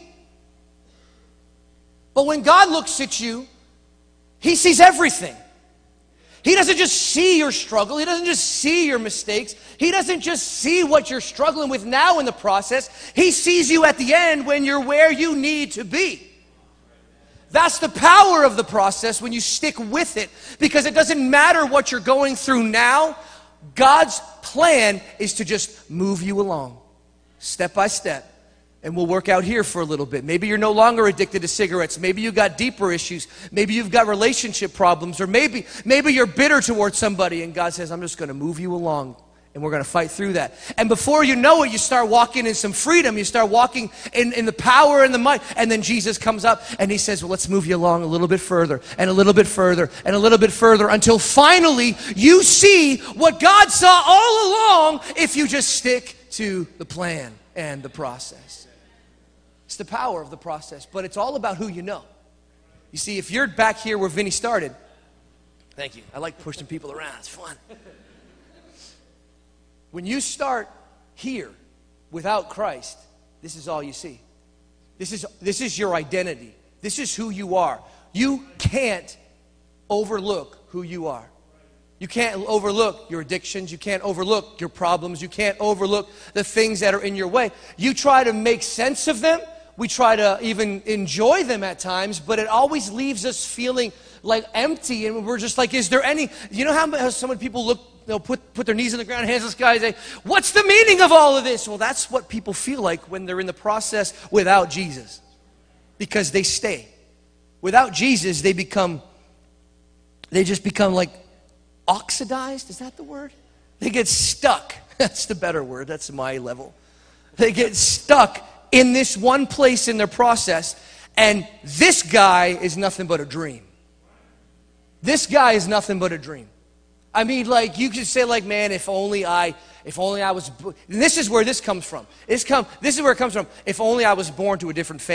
But when God looks at you, He sees everything. He doesn't just see your struggle. He doesn't just see your mistakes. He doesn't just see what you're struggling with now in the process. He sees you at the end when you're where you need to be. That's the power of the process when you stick with it, because it doesn't matter what you're going through now. God's plan is to just move you along, step by step. And we'll work out here for a little bit. Maybe you're no longer addicted to cigarettes. Maybe you've got deeper issues. Maybe you've got relationship problems. Or maybe you're bitter towards somebody. And God says, I'm just going to move you along. And we're going to fight through that. And before you know it, you start walking in some freedom. You start walking in the power and the might. And then Jesus comes up and He says, well, let's move you along a little bit further and a little bit further and a little bit further until finally you see what God saw all along if you just stick to the plan and the process. It's the power of the process, but it's all about who you know. You see, if you're back here where Vinny started, thank you. I like pushing people around. It's fun. When you start here without Christ, this is all you see. This is your identity. This is who you are. You can't overlook who you are. You can't overlook your addictions. You can't overlook your problems. You can't overlook the things that are in your way. You try to make sense of them. We try to even enjoy them at times, but it always leaves us feeling like empty, and we're just like, is there any, you know how some people look, they'll put their knees in the ground, hands in the sky, and say, what's the meaning of all of this? Well, that's what people feel like when they're in the process without Jesus, because they stay. Without Jesus, they just become like oxidized. Is that the word? They get stuck. That's the better word. That's my level. They get stuck in this one place in their process, and this guy is nothing but a dream. This guy is nothing but a dream. I mean, like, you could say, like, man, if only I was, and this is where this comes from. This is where it comes from. If only I was born to a different family.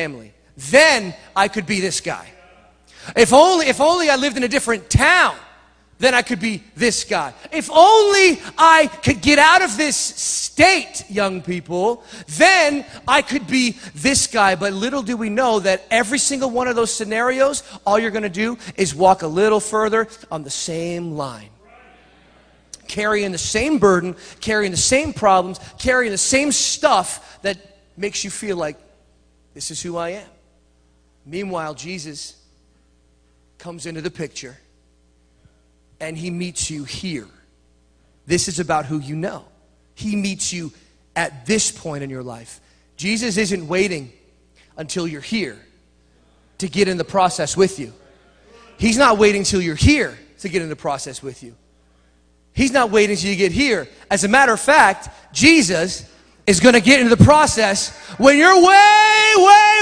then I could be this guy. If only I lived in a different town, then I could be this guy. If only I could get out of this state, young people, then I could be this guy. But little do we know that every single one of those scenarios, all you're going to do is walk a little further on the same line. Carrying the same burden, carrying the same problems, carrying the same stuff that makes you feel like, this is who I am. Meanwhile, Jesus comes into the picture and he meets you here. This is about who you know. He meets you at this point in your life. Jesus isn't waiting until you're here to get in the process with you. He's not waiting till you're here to get in the process with you. He's not waiting till you get here. As a matter of fact, Jesus is going to get into the process when you're way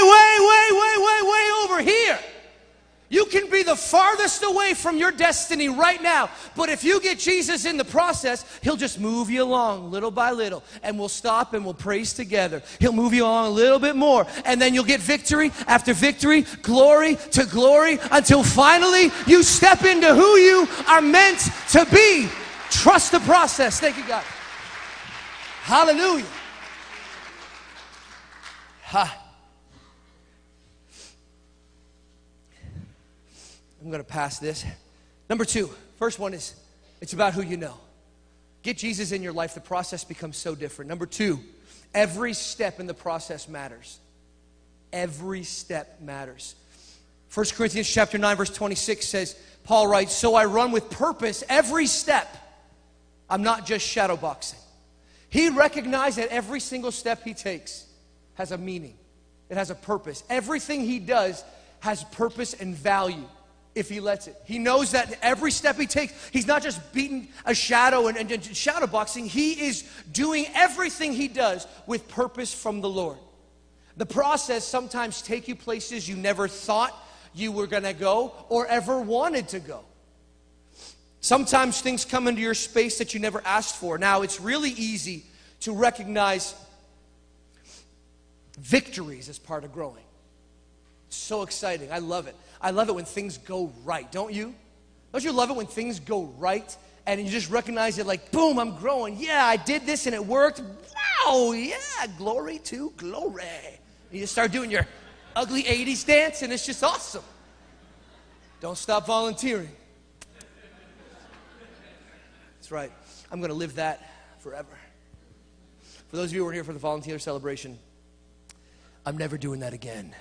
over here. You can be the farthest away from your destiny right now, but if you get Jesus in the process, he'll just move you along little by little, and we'll stop and we'll praise together. He'll move you along a little bit more, and then you'll get victory after victory, glory to glory, until finally you step into who you are meant to be. Trust the process. Thank you, God. Hallelujah. I'm going to pass this. Number two, first one is, it's about who you know. Get Jesus in your life, the process becomes so different. Number two, every step in the process matters. Every step matters. 1 Corinthians chapter 9, verse 26 says, Paul writes, so I run with purpose every step. I'm not just shadow boxing. He recognized that every single step he takes has a meaning. It has a purpose. Everything he does has purpose and value if he lets it. He knows that every step he takes, he's not just beating a shadow and shadow boxing. He is doing everything he does with purpose from the Lord. The process sometimes takes you places you never thought you were going to go or ever wanted to go. Sometimes things come into your space that you never asked for. Now, it's really easy to recognize victories as part of growing. It's so exciting. I love it. I love it when things go right, don't you? Don't you love it when things go right and you just recognize it like, boom, I'm growing. Yeah, I did this and it worked. Wow, yeah, glory to glory. And you start doing your ugly 80s dance and it's just awesome. Don't stop volunteering. That's right. I'm going to live that forever. For those of you who are here for the volunteer celebration, I'm never doing that again.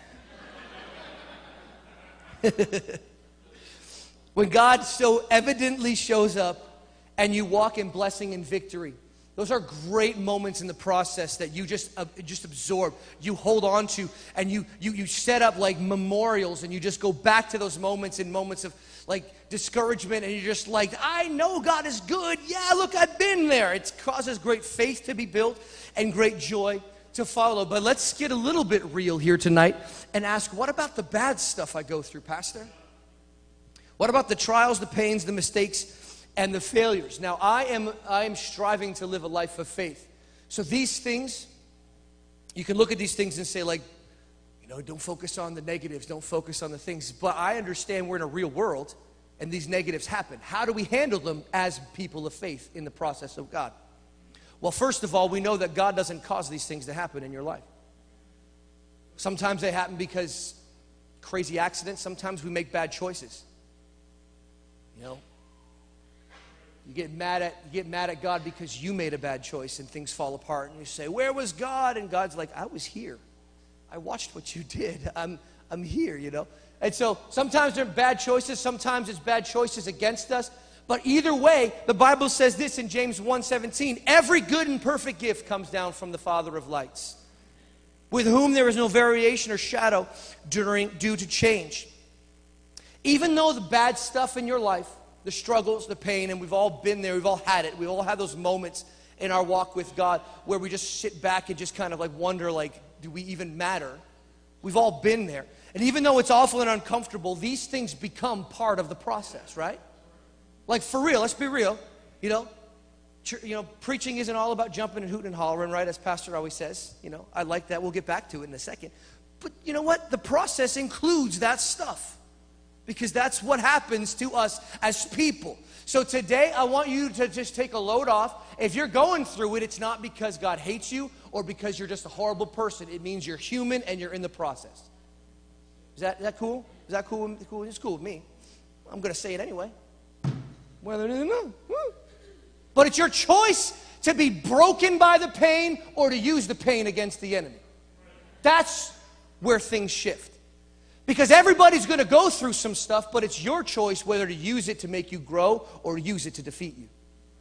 When God so evidently shows up and you walk in blessing and victory, those are great moments in the process that you just absorb, you hold on to, and you set up like memorials, and you just go back to those moments in moments of like discouragement, and you're just like, I know God is good. Yeah, look, I've been there. It causes great faith to be built and great joy to follow. But let's get a little bit real here tonight and ask, what about the bad stuff I go through, Pastor? What about the trials, the pains, the mistakes, and the failures? Now, I am striving to live a life of faith. So these things, you can look at these things and say, like, you know, don't focus on the negatives, don't focus on the things. But I understand we're in a real world and these negatives happen. How do we handle them as people of faith in the process of God? Well, first of all, we know that God doesn't cause these things to happen in your life. Sometimes they happen because crazy accidents. Sometimes we make bad choices. You know, you get mad at God because you made a bad choice and things fall apart, and you say, "Where was God?" And God's like, "I was here. I watched what you did. I'm here." You know. And so sometimes they're bad choices. Sometimes it's bad choices against us. But either way, the Bible says this in James 1:17, every good and perfect gift comes down from the Father of lights, with whom there is no variation or shadow due to change. Even though the bad stuff in your life, the struggles, the pain, and we've all been there, we've all had it, we all have those moments in our walk with God where we just sit back and just kind of like wonder, like, do we even matter? We've all been there. And even though it's awful and uncomfortable, these things become part of the process, right? Like, for real, let's be real, you know, preaching isn't all about jumping and hooting and hollering, right, as Pastor always says. You know, I like that. We'll get back to it in a second. But you know what? The process includes that stuff. Because that's what happens to us as people. So today, I want you to just take a load off. If you're going through it, it's not because God hates you or because you're just a horrible person. It means you're human and you're in the process. Is that cool? Is that cool? It's cool with me. I'm going to say it anyway. But it's your choice to be broken by the pain or to use the pain against the enemy. That's where things shift. Because everybody's going to go through some stuff, but it's your choice whether to use it to make you grow or use it to defeat you.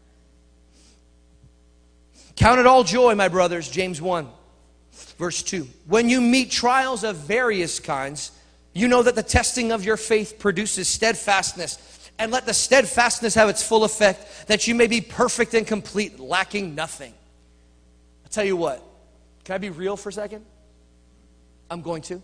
Count it all joy, my brothers, James 1, verse 2. When you meet trials of various kinds, you know that the testing of your faith produces steadfastness. And let the steadfastness have its full effect, that you may be perfect and complete, lacking nothing. I'll tell you what. Can I be real for a second? I'm going to.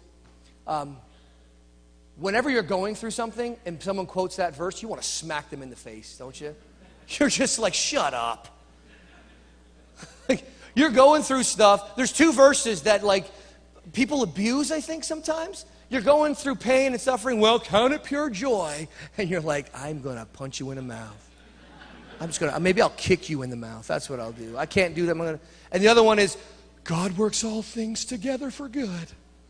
Whenever you're going through something and someone quotes that verse, you want to smack them in the face, don't you? You're just like, shut up. Like, you're going through stuff. There's two verses that like people abuse, I think, sometimes. You're going through pain and suffering. Well, count it pure joy. And you're like, I'm going to punch you in the mouth. Maybe I'll kick you in the mouth. That's what I'll do. I can't do that. And the other one is, God works all things together for good.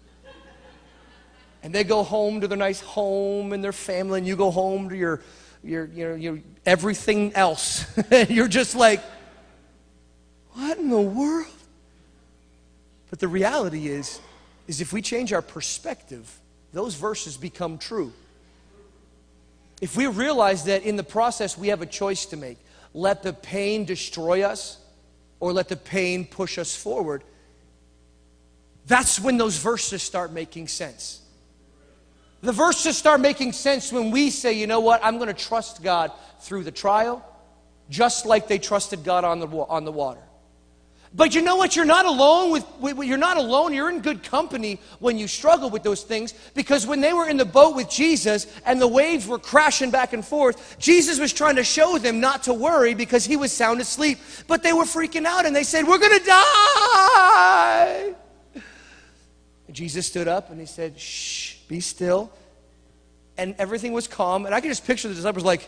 And they go home to their nice home and their family, and you go home to your everything else. You're just like, what in the world? But the reality is if we change our perspective, those verses become true. If we realize that in the process we have a choice to make, let the pain destroy us or let the pain push us forward, that's when those verses start making sense. The verses start making sense when we say, you know what, I'm going to trust God through the trial, just like they trusted God on the water. But you know what? You're not alone. You're not alone. You're in good company when you struggle with those things, because when they were in the boat with Jesus and the waves were crashing back and forth, Jesus was trying to show them not to worry because he was sound asleep. But they were freaking out and they said, we're going to die. Jesus stood up and he said, shh, be still. And everything was calm. And I can just picture the disciples like,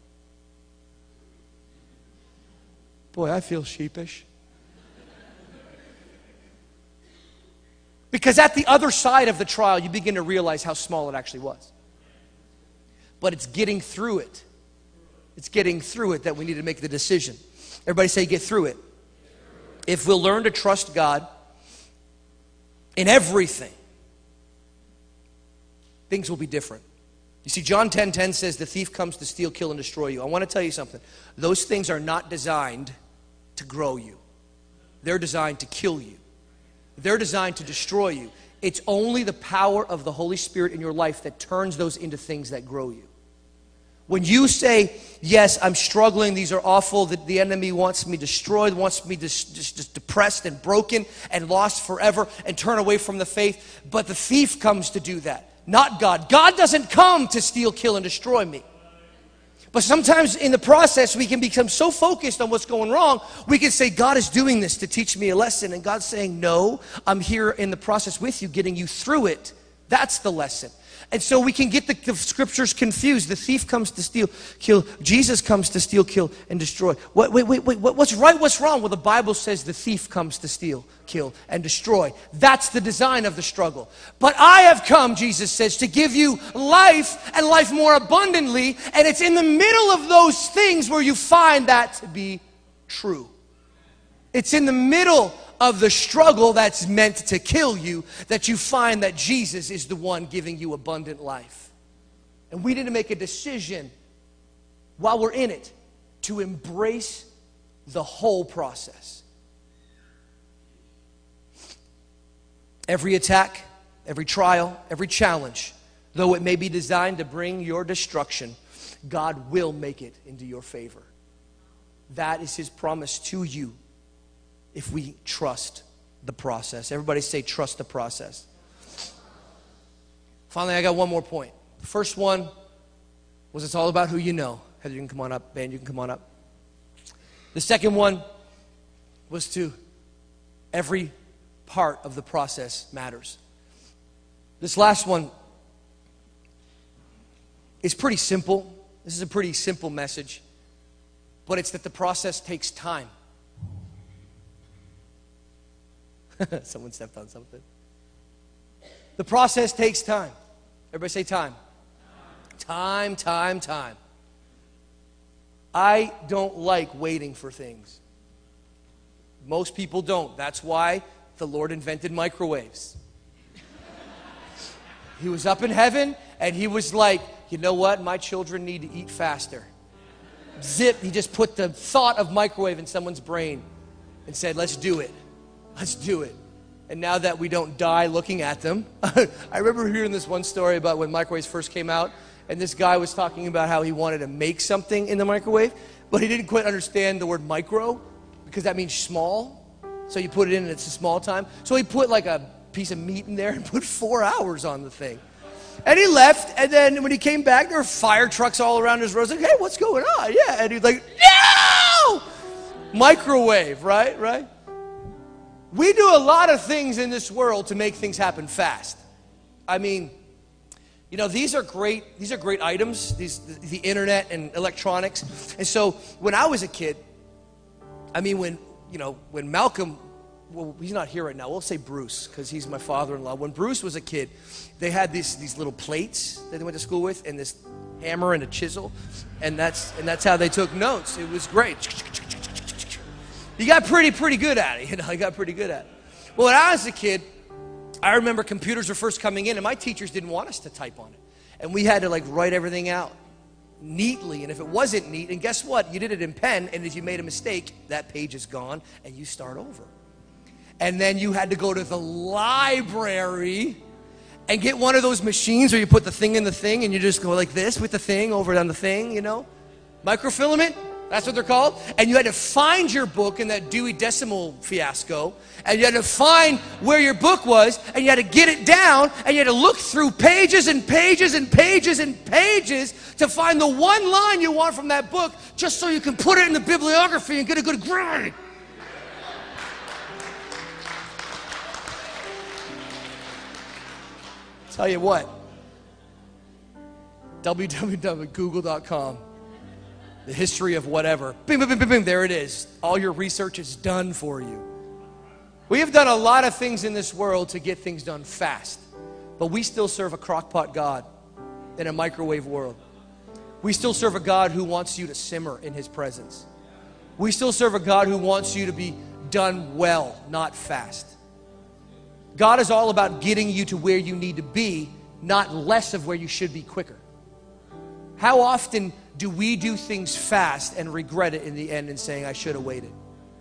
boy, I feel sheepish. Because at the other side of the trial, you begin to realize how small it actually was. But it's getting through it. It's getting through it that we need to make the decision. Everybody say, get through it. If we'll learn to trust God in everything, things will be different. You see, John 10:10 says the thief comes to steal, kill, and destroy you. I want to tell you something. Those things are not designed to grow you. They're designed to kill you. They're designed to destroy you. It's only the power of the Holy Spirit in your life that turns those into things that grow you. When you say, yes, I'm struggling, these are awful, that the enemy wants me destroyed, wants me just depressed and broken and lost forever and turn away from the faith, but the thief comes to do that, not God. God doesn't come to steal, kill, and destroy me. But sometimes in the process, we can become so focused on what's going wrong, we can say, God is doing this to teach me a lesson. And God's saying, no, I'm here in the process with you, getting you through it. That's the lesson. And so we can get the scriptures confused. The thief comes to steal, kill. Jesus comes to steal, kill, and destroy. Wait, what's right, what's wrong? Well, the Bible says the thief comes to steal, kill, and destroy. That's the design of the struggle. But I have come, Jesus says, to give you life and life more abundantly. And it's in the middle of those things where you find that to be true. It's in the middle of the struggle that's meant to kill you that you find that Jesus is the one giving you abundant life. And we need to make a decision while we're in it to embrace the whole process. Every attack, every trial, every challenge, though it may be designed to bring your destruction, God will make it into your favor. That is His promise to you. If we trust the process. Everybody say, trust the process. Finally, I got one more point. The first one was it's all about who you know. Heather, you can come on up. Band, you can come on up. The second one was to every part of the process matters. This last one is pretty simple. This is a pretty simple message, but it's that the process takes time. Someone stepped on something. The process takes time. Everybody say time. Time. I don't like waiting for things. Most people don't. That's why the Lord invented microwaves. He was up in heaven and he was like, you know what? My children need to eat faster. Zip, he just put the thought of microwave in someone's brain and said, let's do it. Let's do it. And now that we don't die looking at them, I remember hearing this one story about when microwaves first came out, and this guy was talking about how he wanted to make something in the microwave, but he didn't quite understand the word micro, because that means small. So you put it in and it's a small time. So he put like a piece of meat in there and put 4 hours on the thing. And he left, and then when he came back, there were fire trucks all around his road. Like, hey, what's going on? Yeah, and he's like, no! Microwave, right? We do a lot of things in this world to make things happen fast. I mean, you know, these are great items, the internet and electronics. And so when I was a kid, I mean, when Malcolm, well, he's not here right now. We'll say Bruce, because he's my father-in-law. When Bruce was a kid, they had these little plates that they went to school with, and this hammer and a chisel, and that's how they took notes. It was great. He got pretty good at it. He got pretty good at it. Well, when I was a kid, I remember computers were first coming in, and my teachers didn't want us to type on it, and we had to like write everything out neatly. And if it wasn't neat, and guess what? You did it in pen, and if you made a mistake, that page is gone, and you start over. And then you had to go to the library and get one of those machines where you put the thing in the thing and you just go like this with the thing over on the thing, you know? Microfilament, that's what they're called. And you had to find your book in that Dewey Decimal fiasco. And you had to find where your book was, and you had to get it down, and you had to look through pages and pages and pages and pages to find the one line you want from that book, just so you can put it in the bibliography and get a good grade. Tell you what, www.google.com, the history of whatever, bing, bing, bing, bing, bing, there it is. All your research is done for you. We have done a lot of things in this world to get things done fast, but we still serve a crockpot God in a microwave world. We still serve a God who wants you to simmer in his presence. We still serve a God who wants you to be done well, not fast. God is all about getting you to where you need to be, not less of where you should be quicker. How often do we do things fast and regret it in the end and saying, I should have waited?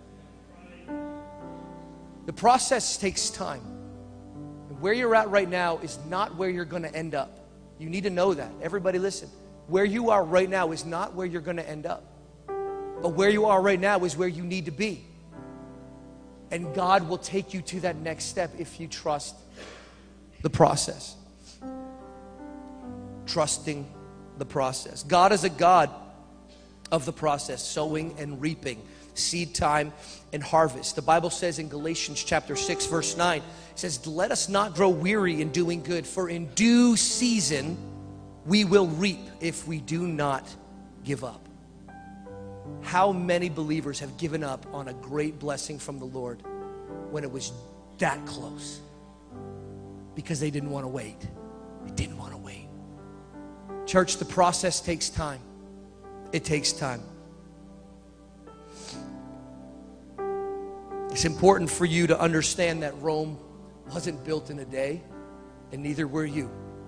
The process takes time. And where you're at right now is not where you're going to end up. You need to know that. Everybody listen. Where you are right now is not where you're going to end up. But where you are right now is where you need to be. And God will take you to that next step if you trust the process. Trusting the process. God is a God of the process, sowing and reaping, seed time and harvest. The Bible says in Galatians chapter 6, verse 9, it says, let us not grow weary in doing good, for in due season we will reap if we do not give up. How many believers have given up on a great blessing from the Lord when it was that close? Because they didn't want to wait. They didn't want to wait. Church, the process takes time. It takes time. It's important for you to understand that Rome wasn't built in a day, and neither were you.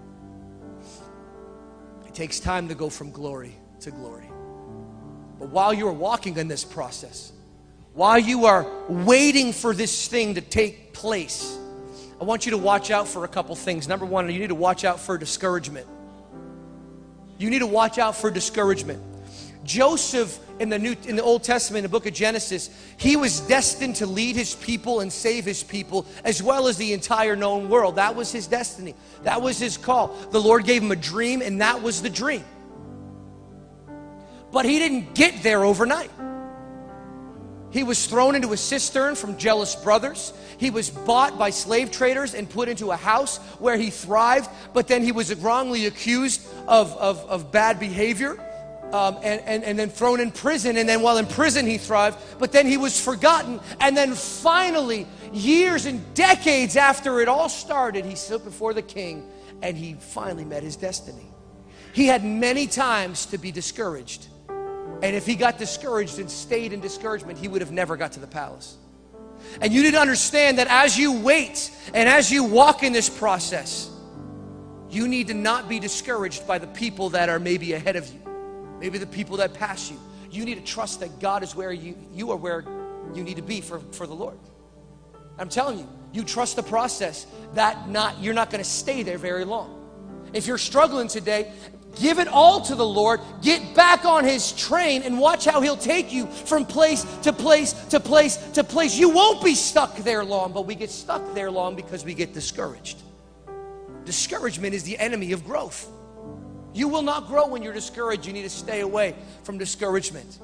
It takes time to go from glory to glory. But while you are walking in this process, while you are waiting for this thing to take place, I want you to watch out for a couple things. Number one, you need to watch out for discouragement. You need to watch out for discouragement. Joseph in the Old Testament, in the book of Genesis, he was destined to lead his people and save his people as well as the entire known world. That was his destiny. That was his call. The Lord gave him a dream, and that was the dream. But he didn't get there overnight. He was thrown into a cistern from jealous brothers. He was bought by slave traders and put into a house where he thrived, but then he was wrongly accused of bad behavior and then thrown in prison. And then while in prison he thrived, but then he was forgotten. And then finally, years and decades after it all started, he stood before the king and he finally met his destiny. He had many times to be discouraged. And if he got discouraged and stayed in discouragement, he would have never got to the palace. And you need to understand that as you wait and as you walk in this process, you need to not be discouraged by the people that are maybe ahead of you, maybe the people that pass you. You need to trust that God is where you are where you need to be for the Lord. I'm telling you, you trust the process that you're not going to stay there very long. If you're struggling today, give it all to the Lord. Get back on his train and watch how he'll take you from place to place to place to place. You won't be stuck there long, but we get stuck there long because we get discouraged. Discouragement is the enemy of growth. You will not grow when you're discouraged. You need to stay away from discouragement.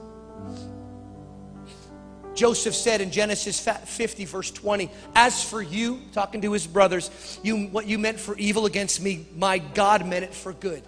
Joseph said in Genesis 50, verse 20, as for you, talking to his brothers, what you meant for evil against me, my God meant it for good,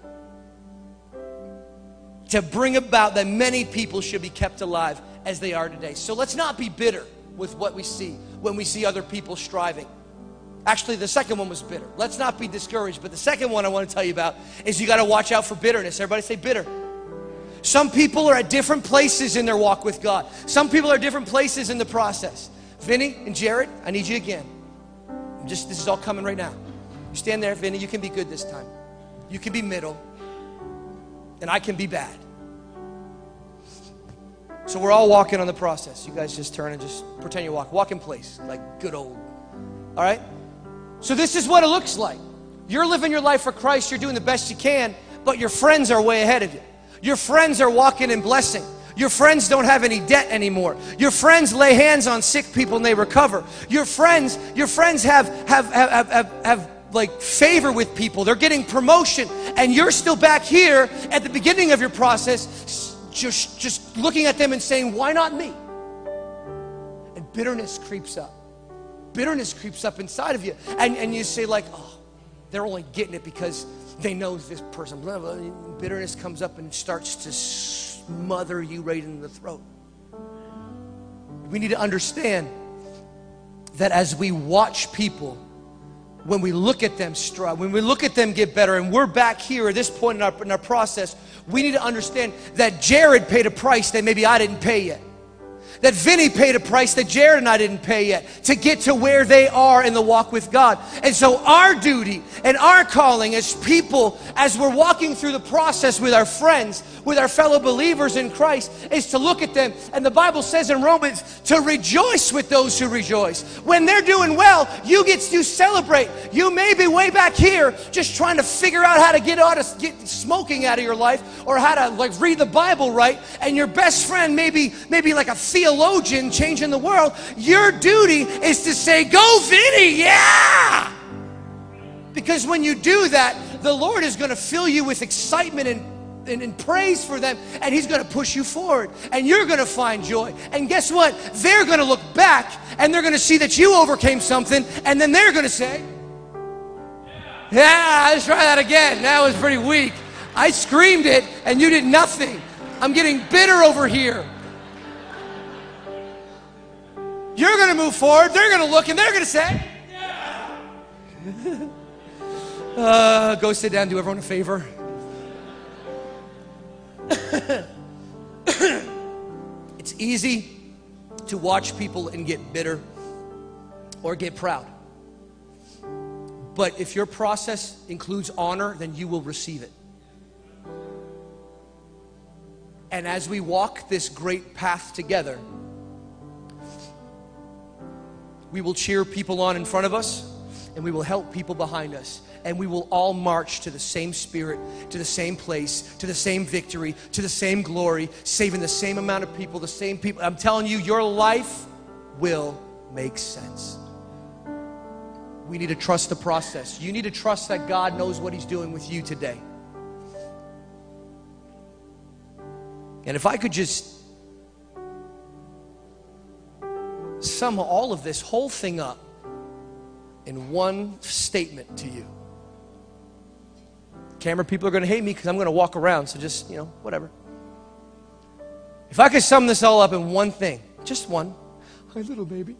to bring about that many people should be kept alive as they are today. So let's not be bitter with what we see when we see other people striving. Actually, the second one was bitter. Let's not be discouraged. But the second one I want to tell you about is you got to watch out for bitterness. Everybody say bitter. Some people are at different places in their walk with God. Some people are at different places in the process. Vinny and Jared, I need you again. This is all coming right now. You stand there, Vinny. You can be good this time. You can be middle. And I can be bad. So we're all walking on the process. You guys just turn and just pretend you walk in place like good old. All right? So this is what it looks like. You're living your life for Christ. You're doing the best you can, but your friends are way ahead of you. Your friends are walking in blessing. Your friends don't have any debt anymore. Your friends lay hands on sick people and they recover. Your friends have like favor with people. They're getting promotion, and you're still back here at the beginning of your process, just looking at them and saying, why not me? And bitterness creeps up. Bitterness creeps up inside of you, and you say like, oh, they're only getting it because they know this person. Blah, blah. Bitterness comes up and starts to smother you right in the throat. We need to understand that as we watch people, when we look at them strive, when we look at them get better, and we're back here at this point in our process, we need to understand that Jared paid a price that maybe I didn't pay yet. That Vinny paid a price that Jared and I didn't pay yet to get to where they are in the walk with God. And so our duty and our calling as people, as we're walking through the process with our friends, with our fellow believers in Christ, is to look at them. And the Bible says in Romans to rejoice with those who rejoice. When they're doing well, you get to celebrate. You may be way back here just trying to figure out how to get smoking out of your life, or how to like read the Bible right, and your best friend maybe like a theologian changing the world. Your duty is to say, go Vinny, yeah! Because when you do that, the Lord is going to fill you with excitement and praise for them, and he's going to push you forward, and you're going to find joy. And guess what? They're going to look back and they're going to see that you overcame something, and then they're going to say, yeah, let's try that again. That was pretty weak. I screamed it and you did nothing. I'm getting bitter over here. You're going to move forward. They're going to look and they're going to say, go sit down, do everyone a favor. It's easy to watch people and get bitter or get proud. But if your process includes honor, then you will receive it. And as we walk this great path together, we will cheer people on in front of us, and we will help people behind us. And we will all march to the same spirit, to the same place, to the same victory, to the same glory, saving the same amount of people, the same people. I'm telling you, your life will make sense. We need to trust the process. You need to trust that God knows what he's doing with you today. And if I could just sum all of this whole thing up in one statement to you. Camera people are going to hate me because I'm going to walk around, so just, whatever. If I could sum this all up in one thing, just one, my little baby,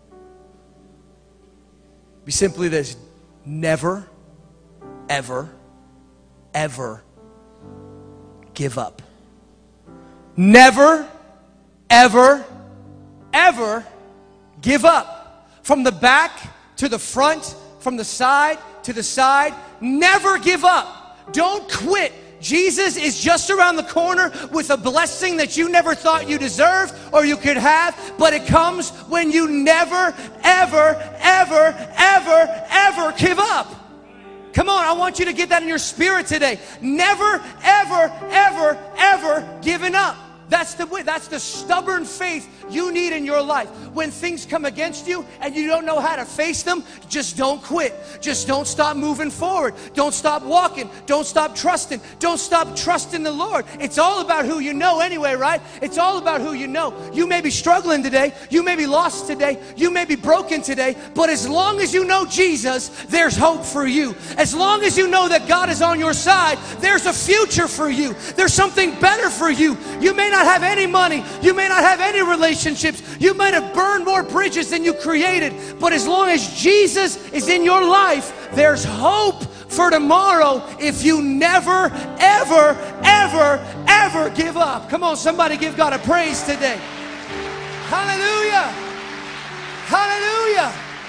be simply this: never, ever, ever give up. Never, ever, ever give up. From the back to the front, from the side to the side, never give up. Don't quit. Jesus is just around the corner with a blessing that you never thought you deserved or you could have, but it comes when you never, ever, ever, ever, ever give up. Come on, I want you to get that in your spirit today. Never, ever, ever, ever giving up. That's the way. That's the stubborn faith you need in your life. When things come against you and you don't know how to face them, just don't quit. Just don't stop moving forward. Don't stop walking. Don't stop trusting. Don't stop trusting the Lord. It's all about who you know anyway, right? It's all about who you know. You may be struggling today. You may be lost today. You may be broken today. But as long as you know Jesus, there's hope for you. As long as you know that God is on your side, there's a future for you. There's something better for you. You may not have any money. You may not have any relationships. You might have burned more bridges than you created. But as long as Jesus is in your life, there's hope for tomorrow if you never, ever, ever, ever give up. Come on, somebody give God a praise today. Hallelujah. Hallelujah.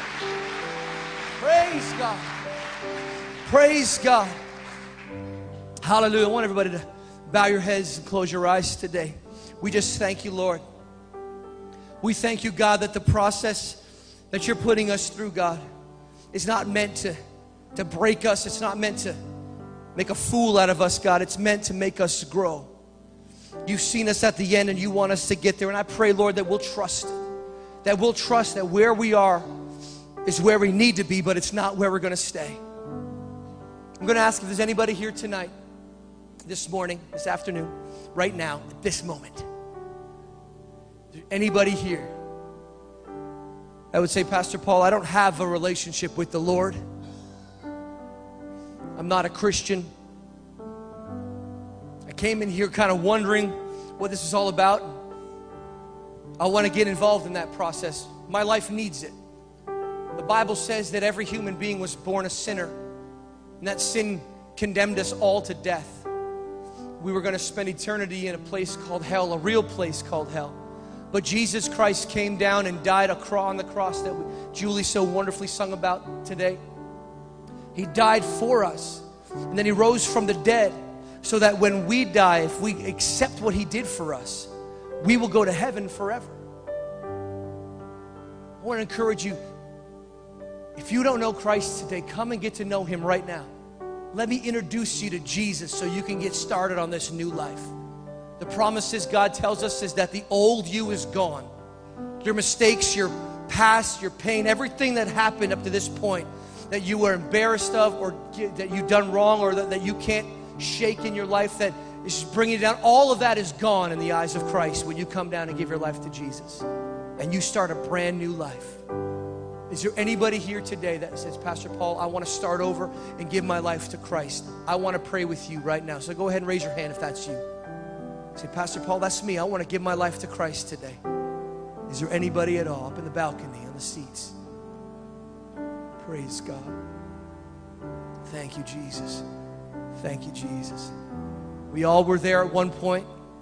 Praise God. Praise God. Hallelujah. I want everybody to bow your heads and close your eyes today. We just thank you, Lord. We thank you, God, that the process that you're putting us through, God, is not meant to break us. It's not meant to make a fool out of us, God. It's meant to make us grow. You've seen us at the end and you want us to get there. And I pray, Lord, that we'll trust that where we are is where we need to be, but it's not where we're going to stay. I'm going to ask if there's anybody here tonight, this morning, this afternoon, right now, at this moment. Is there anybody here that would say, Pastor Paul, I don't have a relationship with the Lord. I'm not a Christian. I came in here kind of wondering what this is all about. I want to get involved in that process. My life needs it. The Bible says that every human being was born a sinner, and that sin condemned us all to death. We were going to spend eternity in a place called hell, a real place called hell. But Jesus Christ came down and died on the cross that Julie so wonderfully sung about today. He died for us. And then he rose from the dead so that when we die, if we accept what he did for us, we will go to heaven forever. I want to encourage you, if you don't know Christ today, come and get to know him right now. Let me introduce you to Jesus so you can get started on this new life. The promises God tells us is that the old you is gone. Your mistakes, your past, your pain, everything that happened up to this point that you were embarrassed of or that you've done wrong or that you can't shake in your life that is bringing you down, all of that is gone in the eyes of Christ when you come down and give your life to Jesus and you start a brand new life. Is there anybody here today that says, Pastor Paul, I want to start over and give my life to Christ? I want to pray with you right now. So go ahead and raise your hand if that's you. Say, Pastor Paul, that's me. I want to give my life to Christ today. Is there anybody at all up in the balcony, on the seats? Praise God. Thank you, Jesus. Thank you, Jesus. We all were there at one point.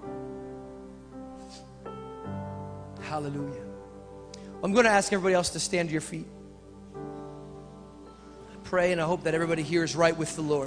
Hallelujah. I'm going to ask everybody else to stand to your feet. I pray and I hope that everybody here is right with the Lord.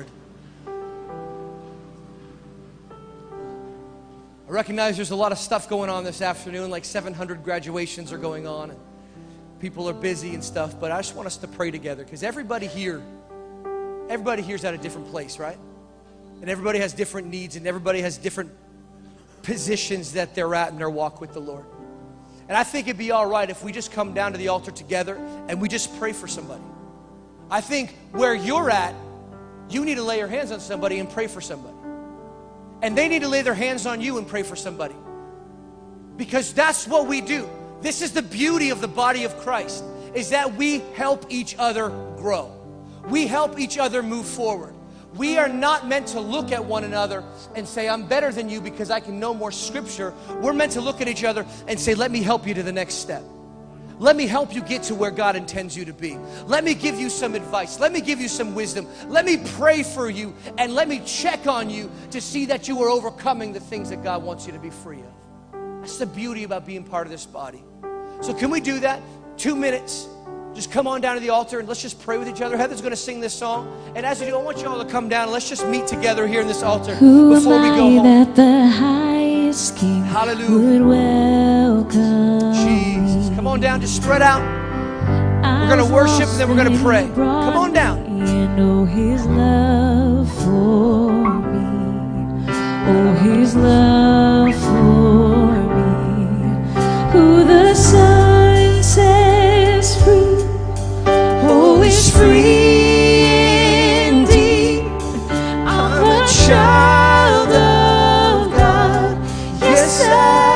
I recognize there's a lot of stuff going on this afternoon, like 700 graduations are going on, and people are busy and stuff, but I just want us to pray together because everybody here's at a different place, right? And everybody has different needs and everybody has different positions that they're at in their walk with the Lord. And I think it'd be all right if we just come down to the altar together and we just pray for somebody. I think where you're at, you need to lay your hands on somebody and pray for somebody. And they need to lay their hands on you and pray for somebody. Because that's what we do. This is the beauty of the body of Christ, is that we help each other grow. We help each other move forward. We are not meant to look at one another and say, I'm better than you because I can know more scripture. We're meant to look at each other and say, let me help you to the next step. Let me help you get to where God intends you to be. Let me give you some advice. Let me give you some wisdom. Let me pray for you, and let me check on you to see that you are overcoming the things that God wants you to be free of. That's the beauty about being part of this body. So can we do that? 2 minutes. Just come on down to the altar and let's just pray with each other. Heather's going to sing this song. And as we do, I want you all to come down and let's just meet together here in this altar before we go home. That the highest King Hallelujah. would welcome. Jesus. Come on down, just spread out. We're going to worship and then we're going to pray. Come on down. You know His love for me. Oh, His love for me. Who the Son